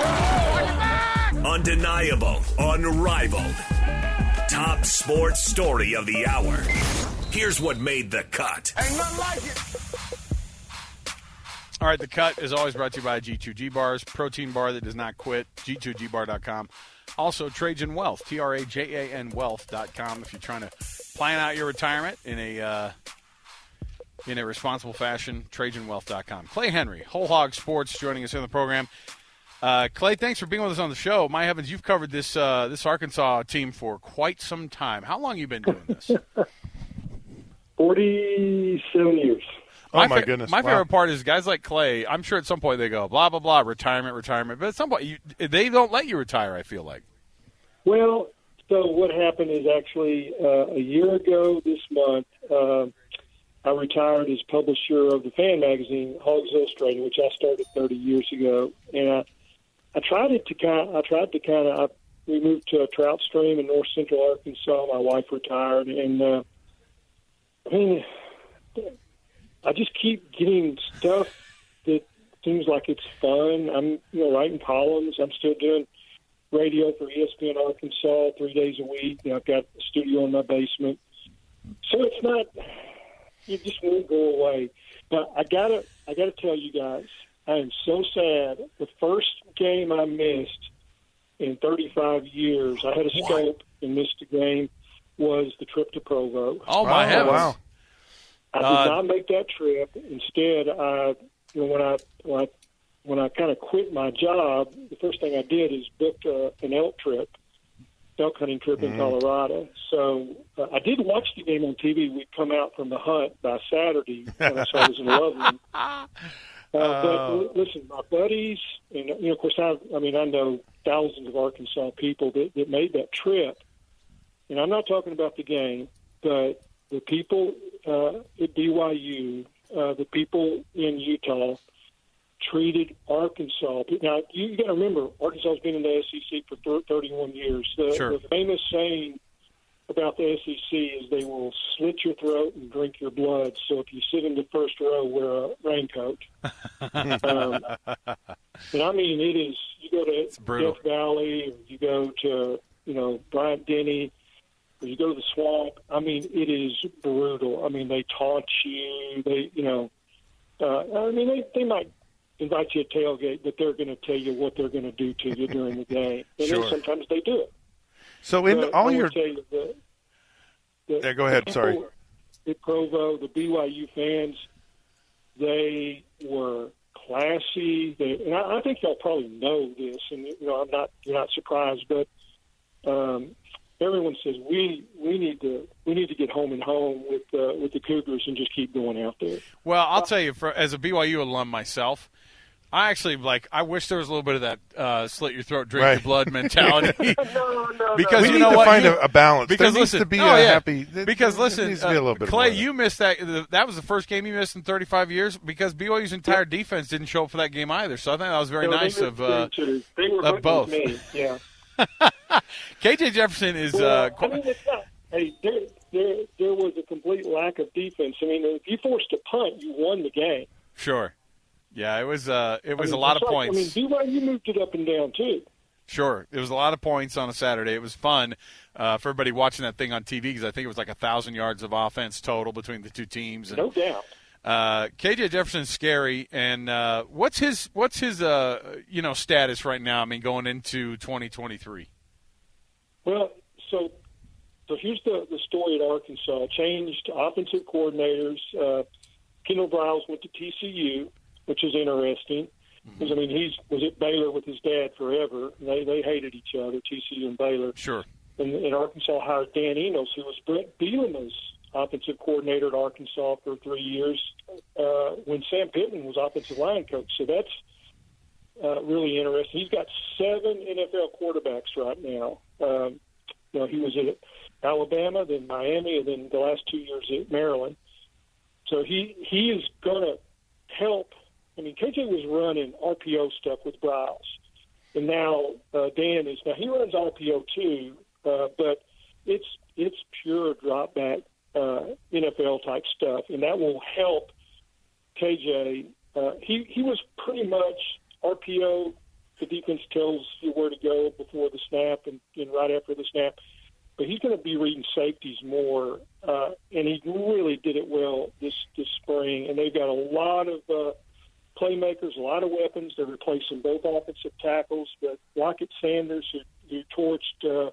undeniable, unrivaled, top sports story of the hour. Here's what made the cut. Ain't nothing like it. All right, the cut is always brought to you by G2G Bars, protein bar that does not quit, G2GBar.com. Also, Trajan Wealth, TRAJAN Wealth.com. If you're trying to plan out your retirement in a responsible fashion, TrajanWealth.com. Clay Henry, Whole Hog Sports, joining us in the program. Clay, thanks for being with us on the show. My heavens, you've covered this Arkansas team for quite some time. How long have you been doing this? 47 years. Oh, my goodness. My favorite part is guys like Clay, I'm sure at some point they go, blah, blah, blah, retirement. But at some point, they don't let you retire, I feel like. Well, so what happened is actually a year ago this month, I retired as publisher of the fan magazine, Hogs Illustrated, which I started 30 years ago. And we moved to a trout stream in north central Arkansas. My wife retired. And, I just keep getting stuff that seems like it's fun. I'm, writing columns. I'm still doing radio for ESPN Arkansas 3 days a week. I've got a studio in my basement. So it's not, it just won't go away. But I gotta tell you guys, I am so sad. The first game I missed in 35 years, I had a scope and missed a game. was the trip to Provo. Oh, my heavens. Wow. I did not make that trip. Instead, when I kind of quit my job, the first thing I did is book an elk hunting trip in Colorado. So I did watch the game on TV. We'd come out from the hunt by Saturday, and so I was in love with them. But listen, my buddies, and of course, I know thousands of Arkansas people that made that trip. And I'm not talking about the game, but the people at BYU, the people in Utah, treated Arkansas. Now, you got to remember, Arkansas has been in the SEC for 31 years. The famous saying about the SEC is they will slit your throat and drink your blood. So if you sit in the first row, wear a raincoat. And I mean, it is, you go to Death Valley, or you go to, Bryant Denny, or you go to the swamp. I mean, it is brutal. I mean, they taunt you. They might invite you to tailgate, but they're going to tell you what they're going to do to you during the game. And then sometimes they do it. So all your... go ahead, sorry. At Provo, the BYU fans, they were classy. And I think y'all probably know this, and you're not surprised, but everyone says we need to get home and home with the Cougars and just keep going out there. Well, I'll tell you, as a BYU alum myself, I actually I wish there was a little bit of that slit your throat, drink your blood mentality. Because we need to find a balance. Because there needs to be a happy. Because listen, needs to be a little bit Clay, you missed that. That was the first game you missed in 35 years because BYU's entire defense didn't show up for that game either. So I think that was very nice of both. Me. Yeah. KJ Jefferson is. It's not. Hey, there was a complete lack of defense. I mean, if you forced a punt, you won the game. Sure. Yeah, it was a lot of points. I mean, BYU moved it up and down too. Sure, it was a lot of points on a Saturday. It was fun for everybody watching that thing on TV because I think it was like 1,000 yards of offense total between the two teams. No doubt. KJ Jefferson's scary, and what's his status right now? I mean, going into 2023. Well, so here's the story at Arkansas. Changed offensive coordinators. Kendall Briles went to TCU, which is interesting. Because, he was at Baylor with his dad forever. They hated each other, TCU and Baylor. Sure. And Arkansas hired Dan Enos, who was Brett Bielema's offensive coordinator at Arkansas for 3 years when Sam Pittman was offensive line coach. So that's really interesting. He's got 7 NFL quarterbacks right now. He was at Alabama, then Miami, and then the last 2 years at Maryland. So he is going to help. I mean, KJ was running RPO stuff with Briles, and now Dan is. Now he runs RPO too, but it's pure drop back NFL type stuff, and that will help KJ. He was pretty much RPO. The defense tells you where to go before the snap and right after the snap. But he's going to be reading safeties more, and he really did it well this spring. And they've got a lot of playmakers, a lot of weapons. They're replacing both offensive tackles. But Rocket Sanders, who torched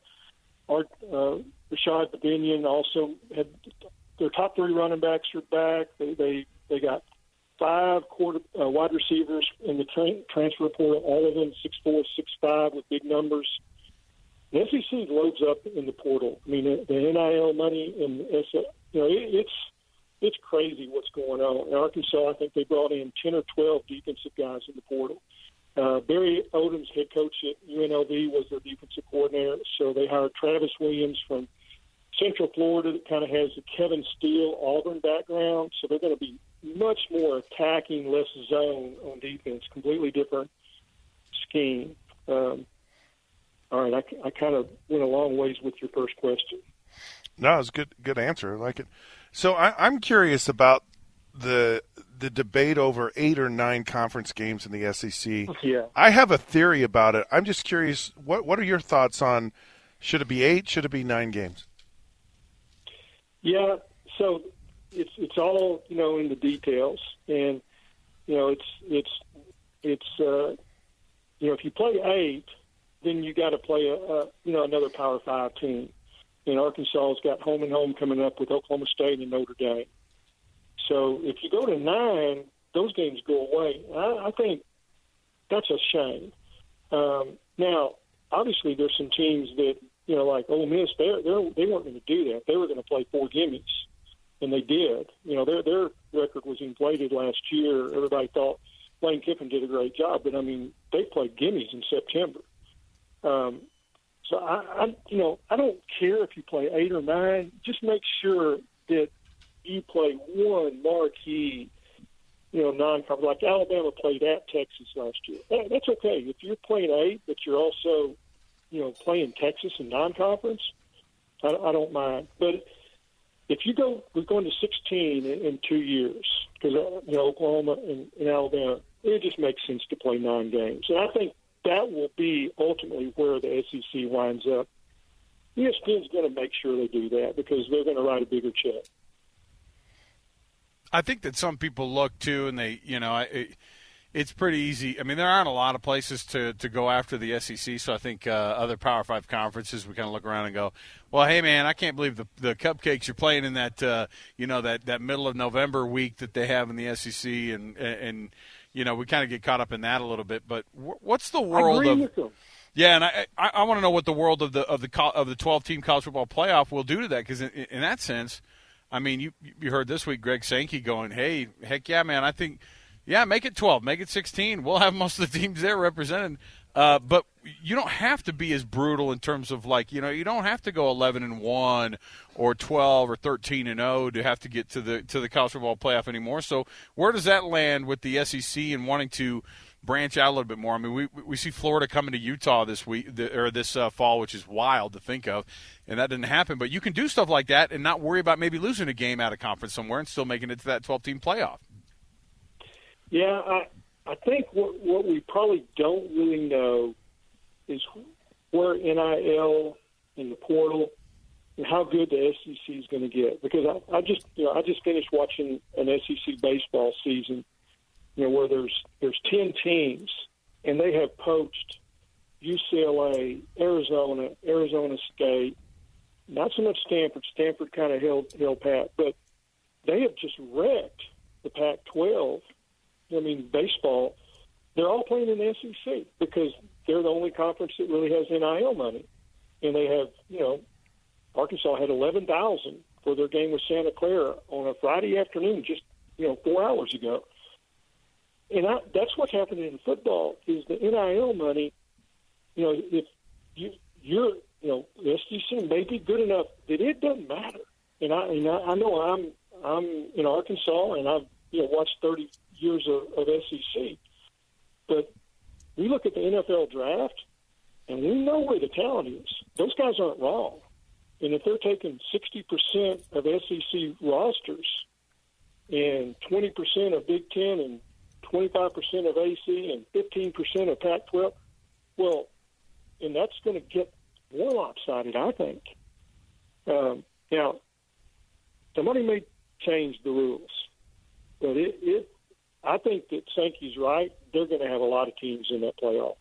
Rashad Babinian, also had their top 3 running backs are back. They got 5 wide receivers in the transfer portal, all of them 6'4", 6'5", with big numbers. The SEC loads up in the portal. I mean, the NIL money and it's crazy what's going on. In Arkansas, I think they brought in 10 or 12 defensive guys in the portal. Barry Odom's head coach at UNLV was their defensive coordinator, so they hired Travis Williams from Central Florida that kind of has the Kevin Steele Auburn background, so they're going to be much more attacking, less zone on defense, completely different scheme. All right, I kind of went a long ways with your first question. No, it was a good answer. I like it. So I'm curious about the debate over 8 or 9 conference games in the SEC. Yeah. I have a theory about it. I'm just curious, what are your thoughts on, should it be 8, should it be 9 games? Yeah, so it's all, in the details. And, it's if you play 8, then you got to play another Power 5 team. and Arkansas's got home and home coming up with Oklahoma State and Notre Dame. So if you go to 9, those games go away. I think that's a shame. Now, obviously, there's some teams that, like Ole Miss, they weren't going to do that. They were going to play 4 gimmies, and they did. Their record was inflated last year. Everybody thought Lane Kiffin did a great job, but, they played gimmies in September. So I don't care if you play 8 or 9. Just make sure that you play one marquee, non-conference. Like Alabama played at Texas last year. That's okay. If you're playing 8, but you're also, playing Texas in non-conference, I don't mind. But if we're going to 16 in 2 years because Oklahoma and Alabama, it just makes sense to play 9 games. And I think that will be ultimately where the SEC winds up. ESPN's going to make sure they do that because they're going to write a bigger check. I think that some people look too, and they, it's pretty easy. I mean, there aren't a lot of places to go after the SEC, so I think other Power 5 conferences, we kind of look around and go, well, hey, man, I can't believe the Cupcakes are playing in that, that middle of November week that they have in the SEC, and we kind of get caught up in that a little bit. But what's the world I agree of with them. Yeah, and I want to know what the world of the 12-team college football playoff will do to that, because in that sense, I mean, you heard this week Greg Sankey going, hey, heck yeah, man, I think, yeah, make it 12, make it 16. We'll have most of the teams there represented. But you don't have to be as brutal in terms of, like, you don't have to go 11-1 or 12 or 13-0 to have to get to the college football playoff anymore. So where does that land with the SEC and wanting to branch out a little bit more? I mean, we see Florida coming to Utah this fall, which is wild to think of, and that didn't happen. But you can do stuff like that and not worry about maybe losing a game out of conference somewhere and still making it to that 12-team playoff. Yeah, I think what we probably don't really know is where NIL and the portal and how good the SEC is going to get. Because I just finished watching an SEC baseball season, where there's 10 teams, and they have poached UCLA, Arizona State, not so much Stanford. Stanford kind of held pat, but they have just wrecked the Pac-12. I mean, baseball, they're all playing in the SEC because they're the only conference that really has NIL money. And they have, Arkansas had 11,000 for their game with Santa Clara on a Friday afternoon just, 4 hours ago. And that's what's happening in football is the NIL money, if you're, the SEC may be good enough that it doesn't matter. And I know I'm in Arkansas and I've, watched 30 years of SEC. But we look at the NFL draft, and we know where the talent is. Those guys aren't wrong. And if they're taking 60% of SEC rosters and 20% of Big Ten and 25% of AC and 15% of Pac-12, well, and that's going to get more lopsided, I think. Now, somebody may change the rules, but I think that Sankey's right. They're going to have a lot of teams in that playoff.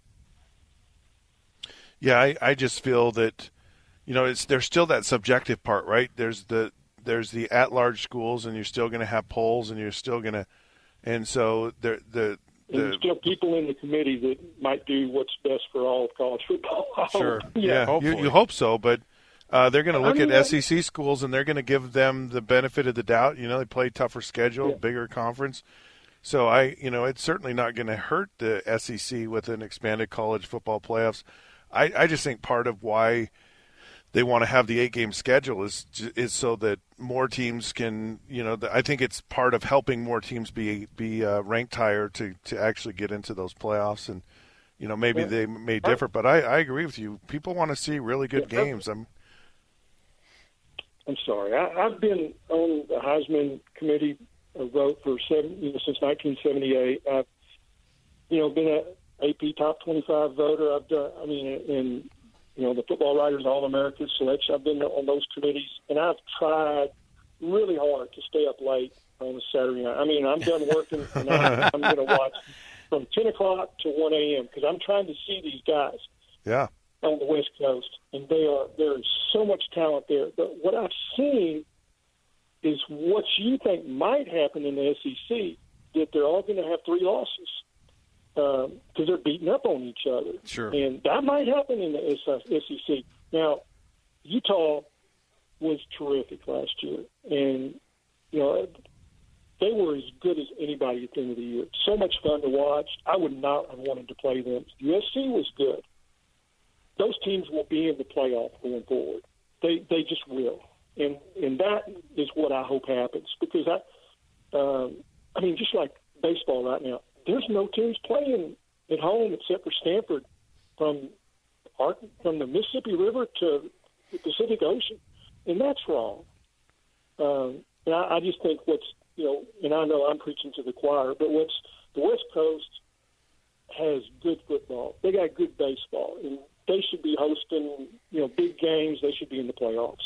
Yeah, I just feel that, there's still that subjective part, right? There's the at-large schools, and you're still going to have polls, and you're still going to, and so there's still people in the committee that might do what's best for all of college football. Sure, yeah, you hope so, but they're going to look at SEC schools, and they're going to give them the benefit of the doubt. They play tougher schedule, bigger conference. So it's certainly not going to hurt the SEC with an expanded college football playoffs. I just think part of why they want to have the 8-game schedule is so that more teams can, I think it's part of helping more teams be ranked higher to actually get into those playoffs. And, maybe they may differ, but I agree with you. People want to see really good games. I'm sorry. I've been on the Heisman committee vote for since 1978. I've, been an AP top 25 voter. I've done, and the Football Writers All-America selection. I've been on those committees, and I've tried really hard to stay up late on a Saturday night. I'm done working, and I'm going to watch from 10 o'clock to 1 a.m. because I'm trying to see these guys. Yeah. on the West Coast, and there's so much talent there. But what I've seen is what you think might happen in the SEC, that they're all going to have 3 losses because they're beating up on each other. Sure. And that might happen in the SEC. Now, Utah was terrific last year, and they were as good as anybody at the end of the year. So much fun to watch. I would not have wanted to play them. USC was good. Those teams will be in the playoff going forward. They just will, and that is what I hope happens. Because just like baseball right now, there's no teams playing at home except for Stanford from the Mississippi River to the Pacific Ocean, and that's wrong. And I just think and I know I'm preaching to the choir, but the West Coast has good football. They got good baseball, and they should be hosting, big games. They should be in the playoffs.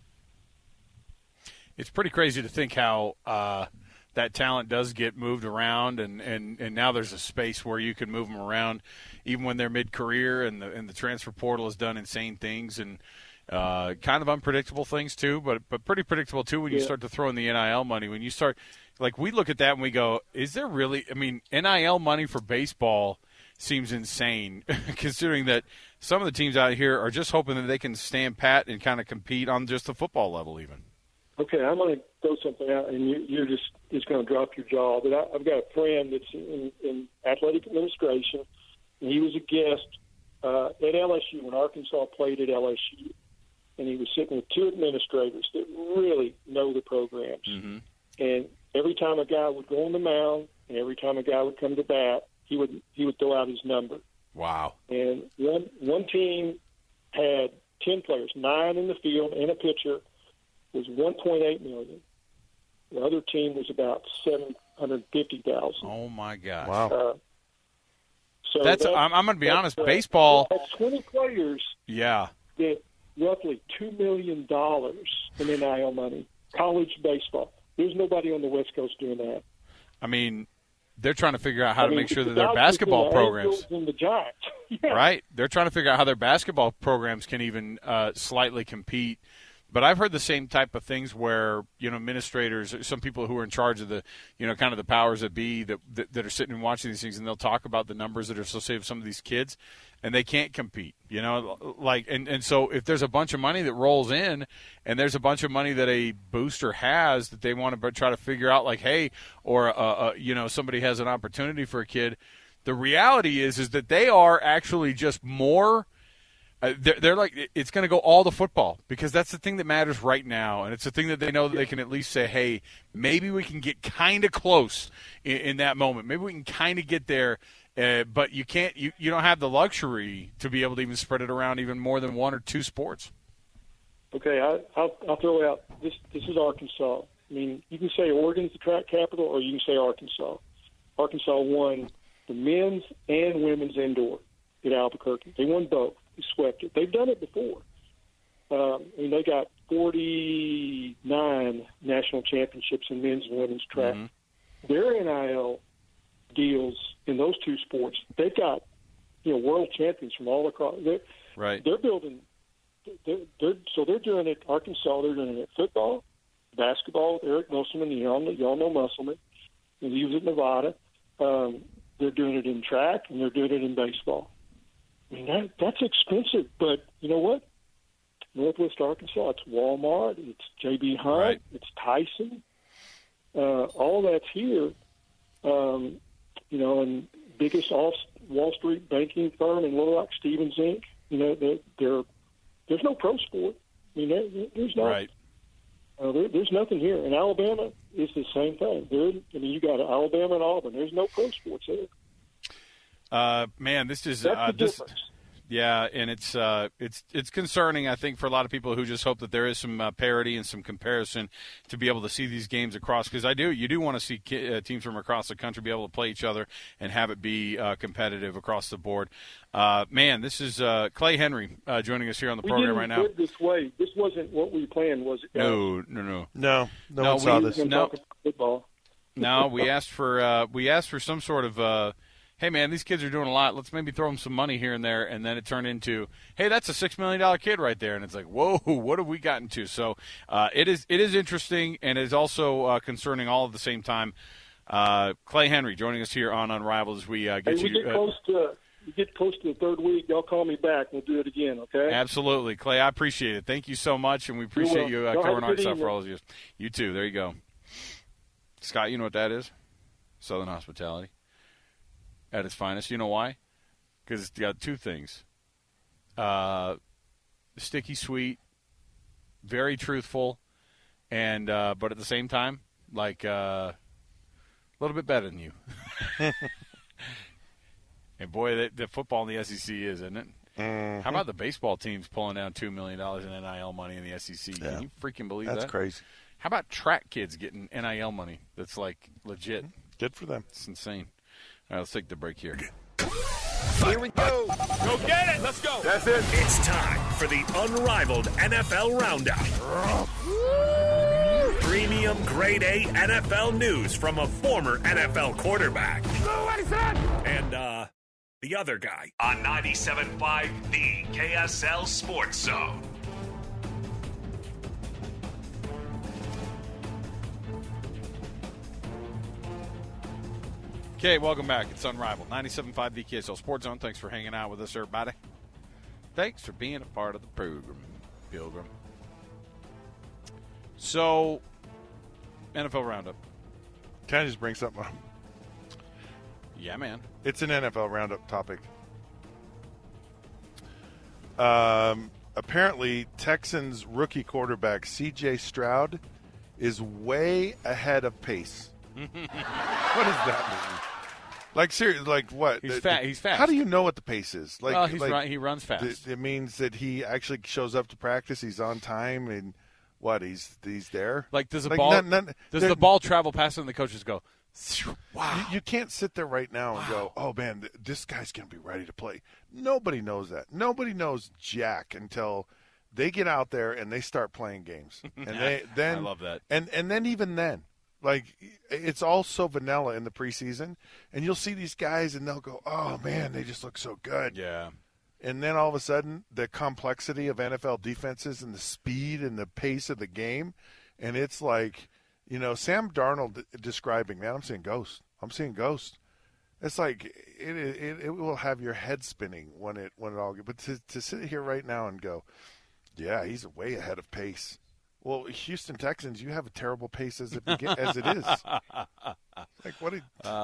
It's pretty crazy to think how that talent does get moved around, and now there's a space where you can move them around, even when they're mid-career, and the transfer portal has done insane things and kind of unpredictable things too, but pretty predictable too when you start to throw in the NIL money. When you start, like, we look at that and we go, is there really? I mean, NIL money for baseball seems insane, considering that some of the teams out here are just hoping that they can stand pat and kind of compete on just the football level even. Okay, I'm going to throw something out, and you're just going to drop your jaw. But I've got a friend that's in athletic administration, and he was a guest at LSU when Arkansas played at LSU. And he was sitting with 2 administrators that really know the programs. Mm-hmm. And every time a guy would go on the mound and every time a guy would come to bat, he would throw out his number. Wow. And one team had 10 players, 9 in the field, and a pitcher, was $1.8 million. The other team was about $750,000. Oh, my gosh. Wow. So I'm going to be honest, baseball. That's 20 players. Yeah. That roughly $2 million in NIL money. College baseball. There's nobody on the West Coast doing that. I mean, they're trying to figure out how to make sure that their basketball programs. And the Giants. Yeah. Right. They're trying to figure out how their basketball programs can even slightly compete. But I've heard the same type of things where, administrators, some people who are in charge of the, kind of the powers that be that are sitting and watching these things, and they'll talk about the numbers that are associated with some of these kids, and they can't compete, and so if there's a bunch of money that rolls in and there's a bunch of money that a booster has that they want to try to figure out, like, hey, or, somebody has an opportunity for a kid, the reality is that they are actually just more – they're like, it's going to go all to football because that's the thing that matters right now, and it's the thing that they know that they can at least say, hey, maybe we can get kind of close in that moment. Maybe we can kind of get there, but you can't. You don't have the luxury to be able to even spread it around even more than 1 or 2 sports. Okay, I'll throw out this. This is Arkansas. I mean, you can say Oregon's the track capital, or you can say Arkansas. Arkansas won the men's and women's indoor at Albuquerque. They won both. They swept it. They've done it before. They got 49 national championships in men's and women's track. Mm-hmm. Their NIL deals in those 2 sports, they've got world champions from all across. They're building. They're doing it. Arkansas, they're doing it at football, basketball with Eric Musselman. Y'all know Musselman. He was at Nevada. They're doing it in track, and they're doing it in baseball. I mean, that's expensive, but you know what? Northwest Arkansas, it's Walmart, it's J.B. Hunt, right. It's Tyson. All that's here, and biggest Wall Street banking firm in Little Rock, Stevens Inc. There's no pro sport. I mean, there's not. Right. There's nothing here. In Alabama, it's the same thing. You got Alabama and Auburn. There's no pro sports there. Man, this is this. Yeah, and it's concerning, I think, for a lot of people who just hope that there is some parity and some comparison to be able to see these games across. Because you do want to see teams from across the country be able to play each other and have it be competitive across the board. Man, this is Clay Henry joining us here on the program right now. We didn't this way. This wasn't what we planned, was it? No one saw this. No, we asked for some sort of hey, man, these kids are doing a lot. Let's maybe throw them some money here and there. And then it turned into, hey, that's a $6 million kid right there. And it's like, whoa, what have we gotten to? So it is interesting, and it is also concerning all at the same time. Clay Henry joining us here on Unrivaled as we get you. You get close to the third week, y'all call me back. We'll do it again, okay? Absolutely. Clay, I appreciate it. Thank you so much, and we appreciate you covering our stuff for all of you. You too. There you go. Scott, you know what that is? Southern hospitality at its finest. You know why? Because it's got two things. Sticky sweet, very truthful, and but at the same time, like a little bit better than you. And boy, the football in the SEC is, isn't it? Mm-hmm. How about the baseball teams pulling down $2 million in NIL money in the SEC? Yeah. Can you freaking believe that? That's crazy. How about track kids getting NIL money that's, like, legit? Good for them. It's insane. All right, let's take the break here. Here we go. Go get it. Let's go. That's it. It's time for the Unrivaled NFL Roundup. Premium grade A NFL news from a former NFL quarterback. And, the other guy on 97.5, the KSL Sports Zone. Okay, welcome back. It's Unrivaled. 97.5, the KSL Sports Zone. Thanks for hanging out with us, everybody. Thanks for being a part of the program, Pilgrim. So, NFL Roundup. Can I just bring something up? Yeah, man. It's an NFL Roundup topic. Apparently, Texans rookie quarterback C.J. Stroud is way ahead of pace. What does that mean? Like, seriously, like what? He's fast. How do you know what the pace is? Like, well, he runs fast. It means that he actually shows up to practice. He's on time, and what? He's there. Like, does the ball travel past him and the coaches go, wow. You can't sit there right now and go, oh, man, this guy's going to be ready to play. Nobody knows that. Nobody knows jack until they get out there and they start playing games. And then I love that. And then even then, like, it's all so vanilla in the preseason. And you'll see these guys and they'll go, oh, man, they just look so good. Yeah. And then all of a sudden, the complexity of NFL defenses and the speed and the pace of the game, and it's like – you know, Sam Darnold describing, man, I'm seeing ghosts. It's like it will have your head spinning when it all. But to sit here right now and go, yeah, he's way ahead of pace. Well, Houston Texans, you have a terrible pace as it is. Like what?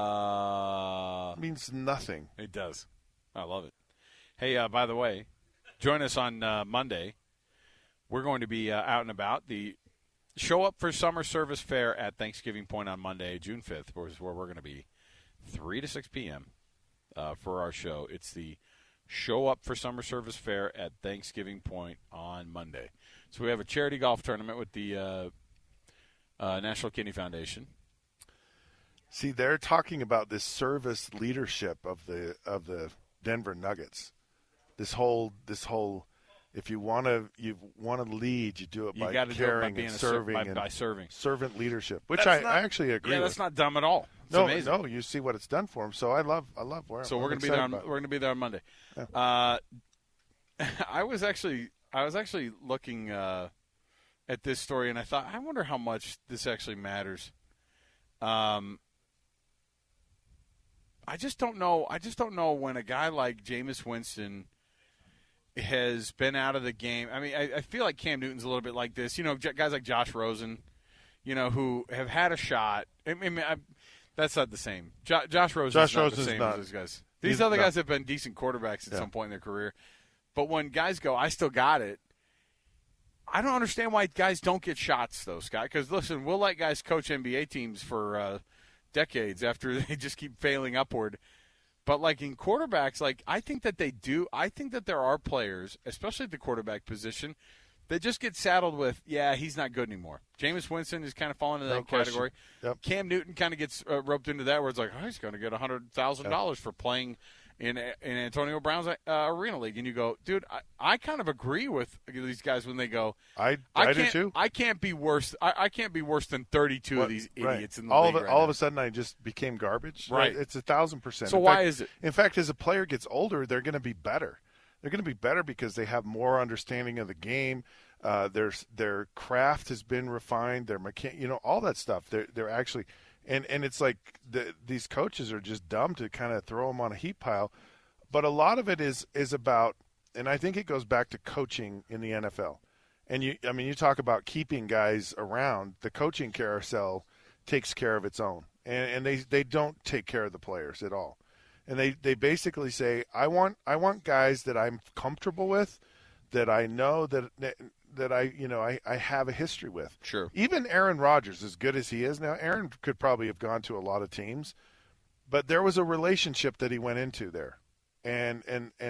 It means nothing. It does. I love it. Hey, by the way, join us on Monday. We're going to be out and about. Show up for Summer Service Fair at Thanksgiving Point on Monday, June 5th, where we're going to be 3 to 6 p.m. For our show. It's the Show Up for Summer Service Fair at Thanksgiving Point on Monday. So we have a charity golf tournament with the National Kidney Foundation. See, they're talking about this service leadership of the Denver Nuggets. This whole. If you want to lead, you do it by caring and serving by serving. Servant leadership, which I actually agree with. Yeah, that's not dumb at all. It's amazing. No, you see what it's done for them. So I love where. So we're going to be there. We're going to be there on Monday. Yeah. I was actually looking at this story, and I thought, I wonder how much this actually matters. I just don't know. I just don't know when a guy like Jameis Winston has been out of the game. I mean, I feel like Cam Newton's a little bit like this. You know, guys like Josh Rosen, you know, who have had a shot. I mean, that's not the same. Josh Rosen's not the same as those guys. These other guys have been decent quarterbacks at some point in their career. But when guys go, I still got it, I don't understand why guys don't get shots, though, Scott. Because, listen, we'll let guys coach NBA teams for decades after they just keep failing upward. But, like, in quarterbacks, like, I think that they do. I think that there are players, especially at the quarterback position, that just get saddled with, yeah, he's not good anymore. Jameis Winston is kind of falling into that category. Yep. Cam Newton kind of gets roped into that where it's like, oh, he's going to get $100,000 for playing in Antonio Brown's Arena League, and you go, dude, I kind of agree with these guys when they go, I do too. I can't be worse. I can't be worse than 32 of these idiots in the league. All of a sudden, I just became garbage. Right, it's 1,000%. So why is it? In fact, as a player gets older, they're going to be better. They're going to be better because they have more understanding of the game. Their craft has been refined. Their all that stuff. They're actually. And it's like these coaches are just dumb to kind of throw them on a heap pile. But a lot of it is about, and I think it goes back to coaching in the NFL. And you talk about keeping guys around. The coaching carousel takes care of its own. And they don't take care of the players at all. And they basically say, I want guys that I'm comfortable with, that I know that I have a history with. Sure. Even Aaron Rodgers, as good as he is now, Aaron could probably have gone to a lot of teams, but there was a relationship that he went into there, and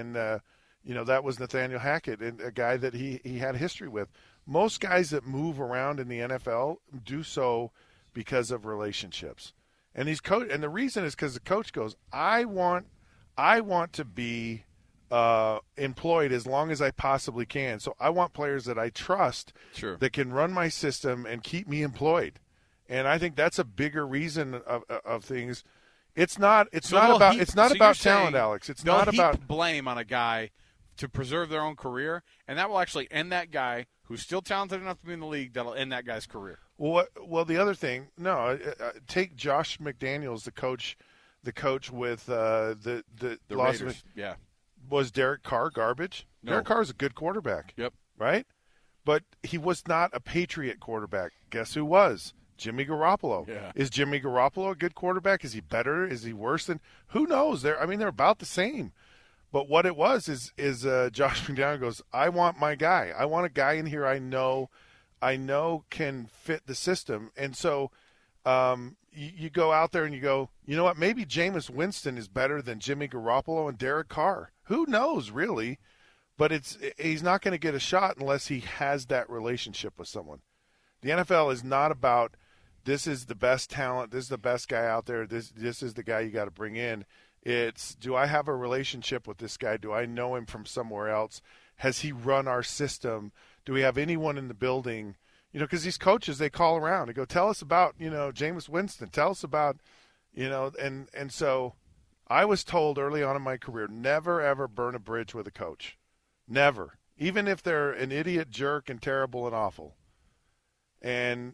that was Nathaniel Hackett, a guy that he had history with. Most guys that move around in the NFL do so because of relationships, and and the reason is because the coach goes, I want to be employed as long as I possibly can. So I want players that I trust, sure, that can run my system and keep me employed. And I think that's a bigger reason of things. It's not about talent, Alex. It's not about blame on a guy to preserve their own career, and that will actually end that guy who's still talented enough to be in the league. That'll end that guy's career. Well, the other thing, take Josh McDaniels, the coach with the Las Vegas. Yeah. Was Derek Carr garbage? No. Derek Carr is a good quarterback. Yep. Right? But he was not a Patriot quarterback. Guess who was? Jimmy Garoppolo. Yeah. Is Jimmy Garoppolo a good quarterback? Is he better? Is he worse than? Who knows? They're about the same. But what it was is Josh McDaniels goes, I want my guy. I want a guy in here I know can fit the system. And so you go out there and you go, you know what, maybe Jameis Winston is better than Jimmy Garoppolo and Derek Carr. Who knows, really? But he's not going to get a shot unless he has that relationship with someone. The NFL is not about, this is the best talent, this is the best guy out there, this is the guy you got to bring in. It's, do I have a relationship with this guy? Do I know him from somewhere else? Has he run our system? Do we have anyone in the building? Because these coaches, they call around and go, tell us about, Jameis Winston. Tell us about, and so I was told early on in my career, never, ever burn a bridge with a coach. Never. Even if they're an idiot, jerk, and terrible and awful. And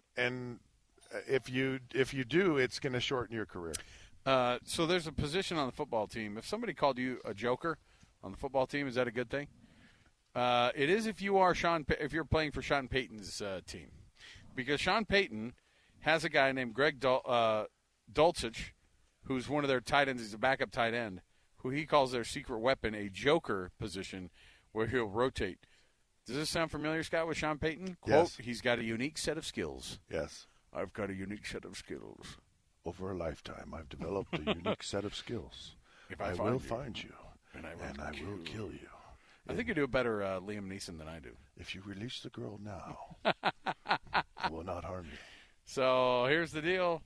if you do, it's going to shorten your career. So there's a position on the football team. If somebody called you a joker on the football team, is that a good thing? It is if you're playing for Sean Payton's team, because Sean Payton has a guy named Greg Dulcich, who's one of their tight ends. He's a backup tight end, who he calls their secret weapon, a joker position, where he'll rotate. Does this sound familiar, Scott, with Sean Payton? Quote, yes. He's got a unique set of skills. Yes. I've got a unique set of skills. Over a lifetime, I've developed a unique set of skills. If I will find you, and I will kill you. I think you do a better Liam Neeson than I do. If you release the girl now, I will not harm you. So here's the deal.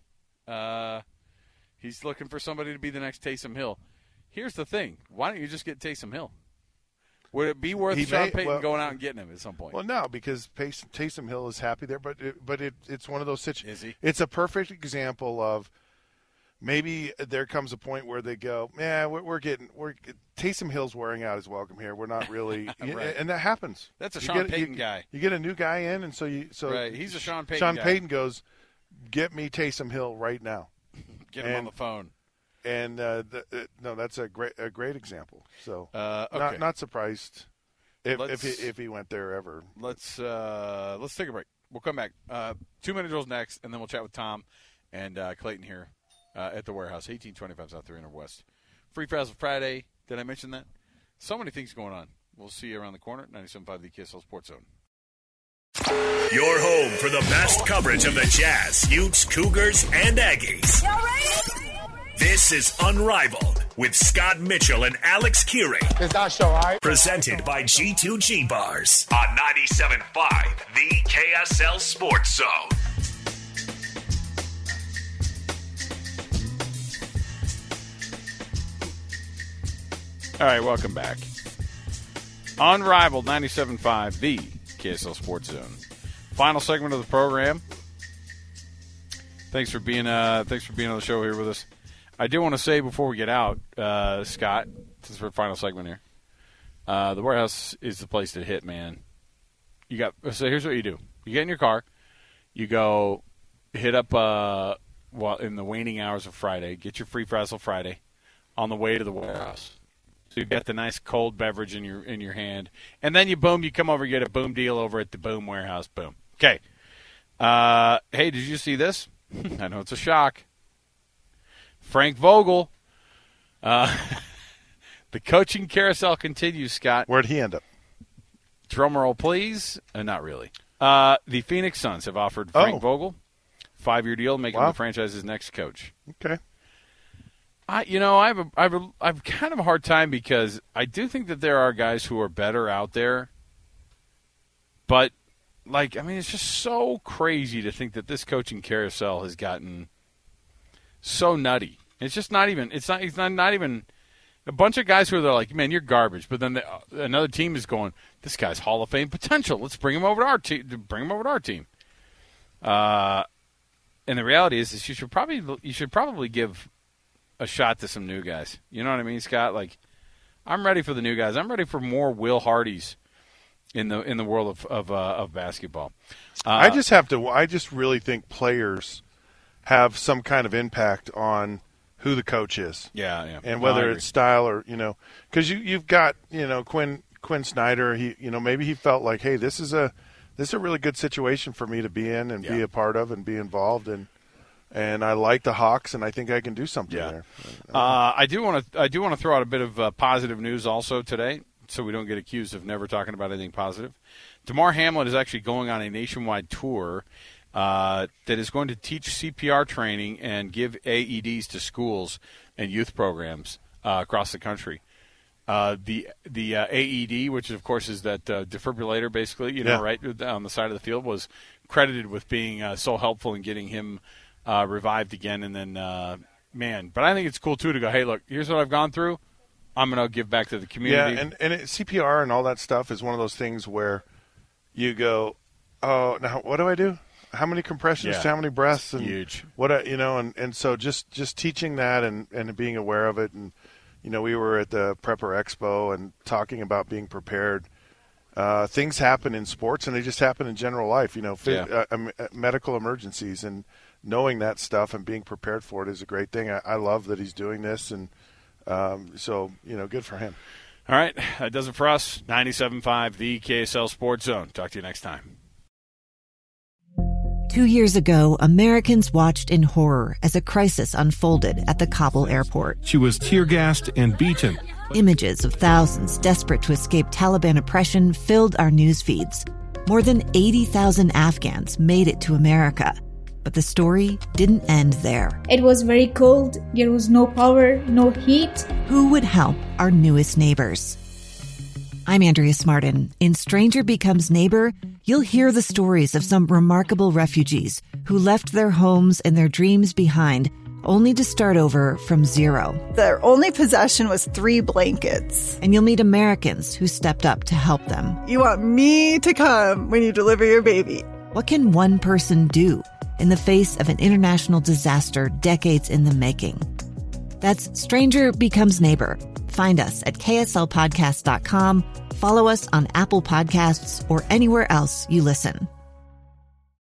He's looking for somebody to be the next Taysom Hill. Here's the thing. Why don't you just get Taysom Hill? Would it be worth Sean Payton going out and getting him at some point? Well, no, because Taysom Hill is happy there, but it's one of those situations. Is he? It's a perfect example of maybe there comes a point where they go, yeah, Taysom Hill's wearing out his welcome here. We're not really, right. And that happens. That's a Sean Payton guy. You get a new guy in, and right. He's a Sean Payton Sean guy. Payton goes, get me Taysom Hill right now. Get him on the phone. And no, that's a great example. So okay. not surprised if he went there ever. Let's take a break. We'll come back. 2-minute drills next, and then we'll chat with Tom and Clayton here at the warehouse, 1825 South 300 West. Free Frazzle Friday. Did I mention that? So many things going on. We'll see you around the corner at 97.5 the KSL Sports Zone. Your home for the best coverage of the Jazz, Utes, Cougars, and Aggies. Y'all ready? This is Unrivaled with Scott Mitchell and Alex Keary. It's our show, all right? Presented by G2G Bars on 97.5, the KSL Sports Zone. All right, welcome back. Unrivaled 97.5, the KSL Sports Zone. Final segment of the program. Thanks for being on the show here with us. I do want to say before we get out, Scott, since we're final segment here, the warehouse is the place to hit, man. So here's what you do: you get in your car, you go hit up in the waning hours of Friday, get your Free Frazzle Friday on the way to the warehouse. So you get the nice cold beverage in your hand, and then you come over, you get a boom deal over at the Boom Warehouse. Boom. Okay. Hey, did you see this? I know it's a shock. Frank Vogel. The coaching carousel continues, Scott. Where'd he end up? Drum roll, please. Not really. The Phoenix Suns have offered Frank Vogel 5-year deal, making him the franchise's next coach. Okay. I have kind of a hard time because I do think that there are guys who are better out there, but it's just so crazy to think that this coaching carousel has gotten so nutty. It's just not even. It's not even a bunch of guys who are like, man, you're garbage. But then another team is going, this guy's Hall of Fame potential. Let's bring him over to our team. Bring him over to our team. And the reality is you should probably give a shot to some new guys. You know what I mean, Scott? Like, I'm ready for the new guys. I'm ready for more Will Hardys in the world of basketball. I just really think players have some kind of impact on who the coach is. Yeah. And whether it's style or, because you've got, Quinn Snyder, maybe he felt like, hey, this is a really good situation for me to be in and be a part of and be involved in. And I like the Hawks, and I think I can do something there. I do want to throw out a bit of positive news also today, so we don't get accused of never talking about anything positive. Damar Hamlin is actually going on a nationwide tour that is going to teach CPR training and give AEDs to schools and youth programs across the country. The AED, which of course is that defibrillator, basically, right on the side of the field, was credited with being so helpful in getting him revived again. And then, but I think it's cool too to go, hey, look, here's what I've gone through. I'm going to give back to the community. Yeah, and CPR and all that stuff is one of those things where you go, oh, now what do I do? How many compressions? How many breaths? And huge. What and so just teaching that and being aware of it, and we were at the Prepper Expo and talking about being prepared. Things happen in sports, and they just happen in general life. Medical emergencies, and knowing that stuff and being prepared for it is a great thing. I love that he's doing this, and so good for him. All right, that does it for us. 97.5, the KSL Sports Zone. Talk to you next time. 2 years ago, Americans watched in horror as a crisis unfolded at the Kabul airport. She was tear-gassed and beaten. Images of thousands desperate to escape Taliban oppression filled our news feeds. More than 80,000 Afghans made it to America. But the story didn't end there. It was very cold. There was no power, no heat. Who would help our newest neighbors? I'm Andrea Smartin. In Stranger Becomes Neighbor, you'll hear the stories of some remarkable refugees who left their homes and their dreams behind, only to start over from zero. Their only possession was 3 blankets. And you'll meet Americans who stepped up to help them. You want me to come when you deliver your baby. What can one person do in the face of an international disaster decades in the making? That's Stranger Becomes Neighbor. Find us at kslpodcast.com. Follow us on Apple Podcasts or anywhere else you listen.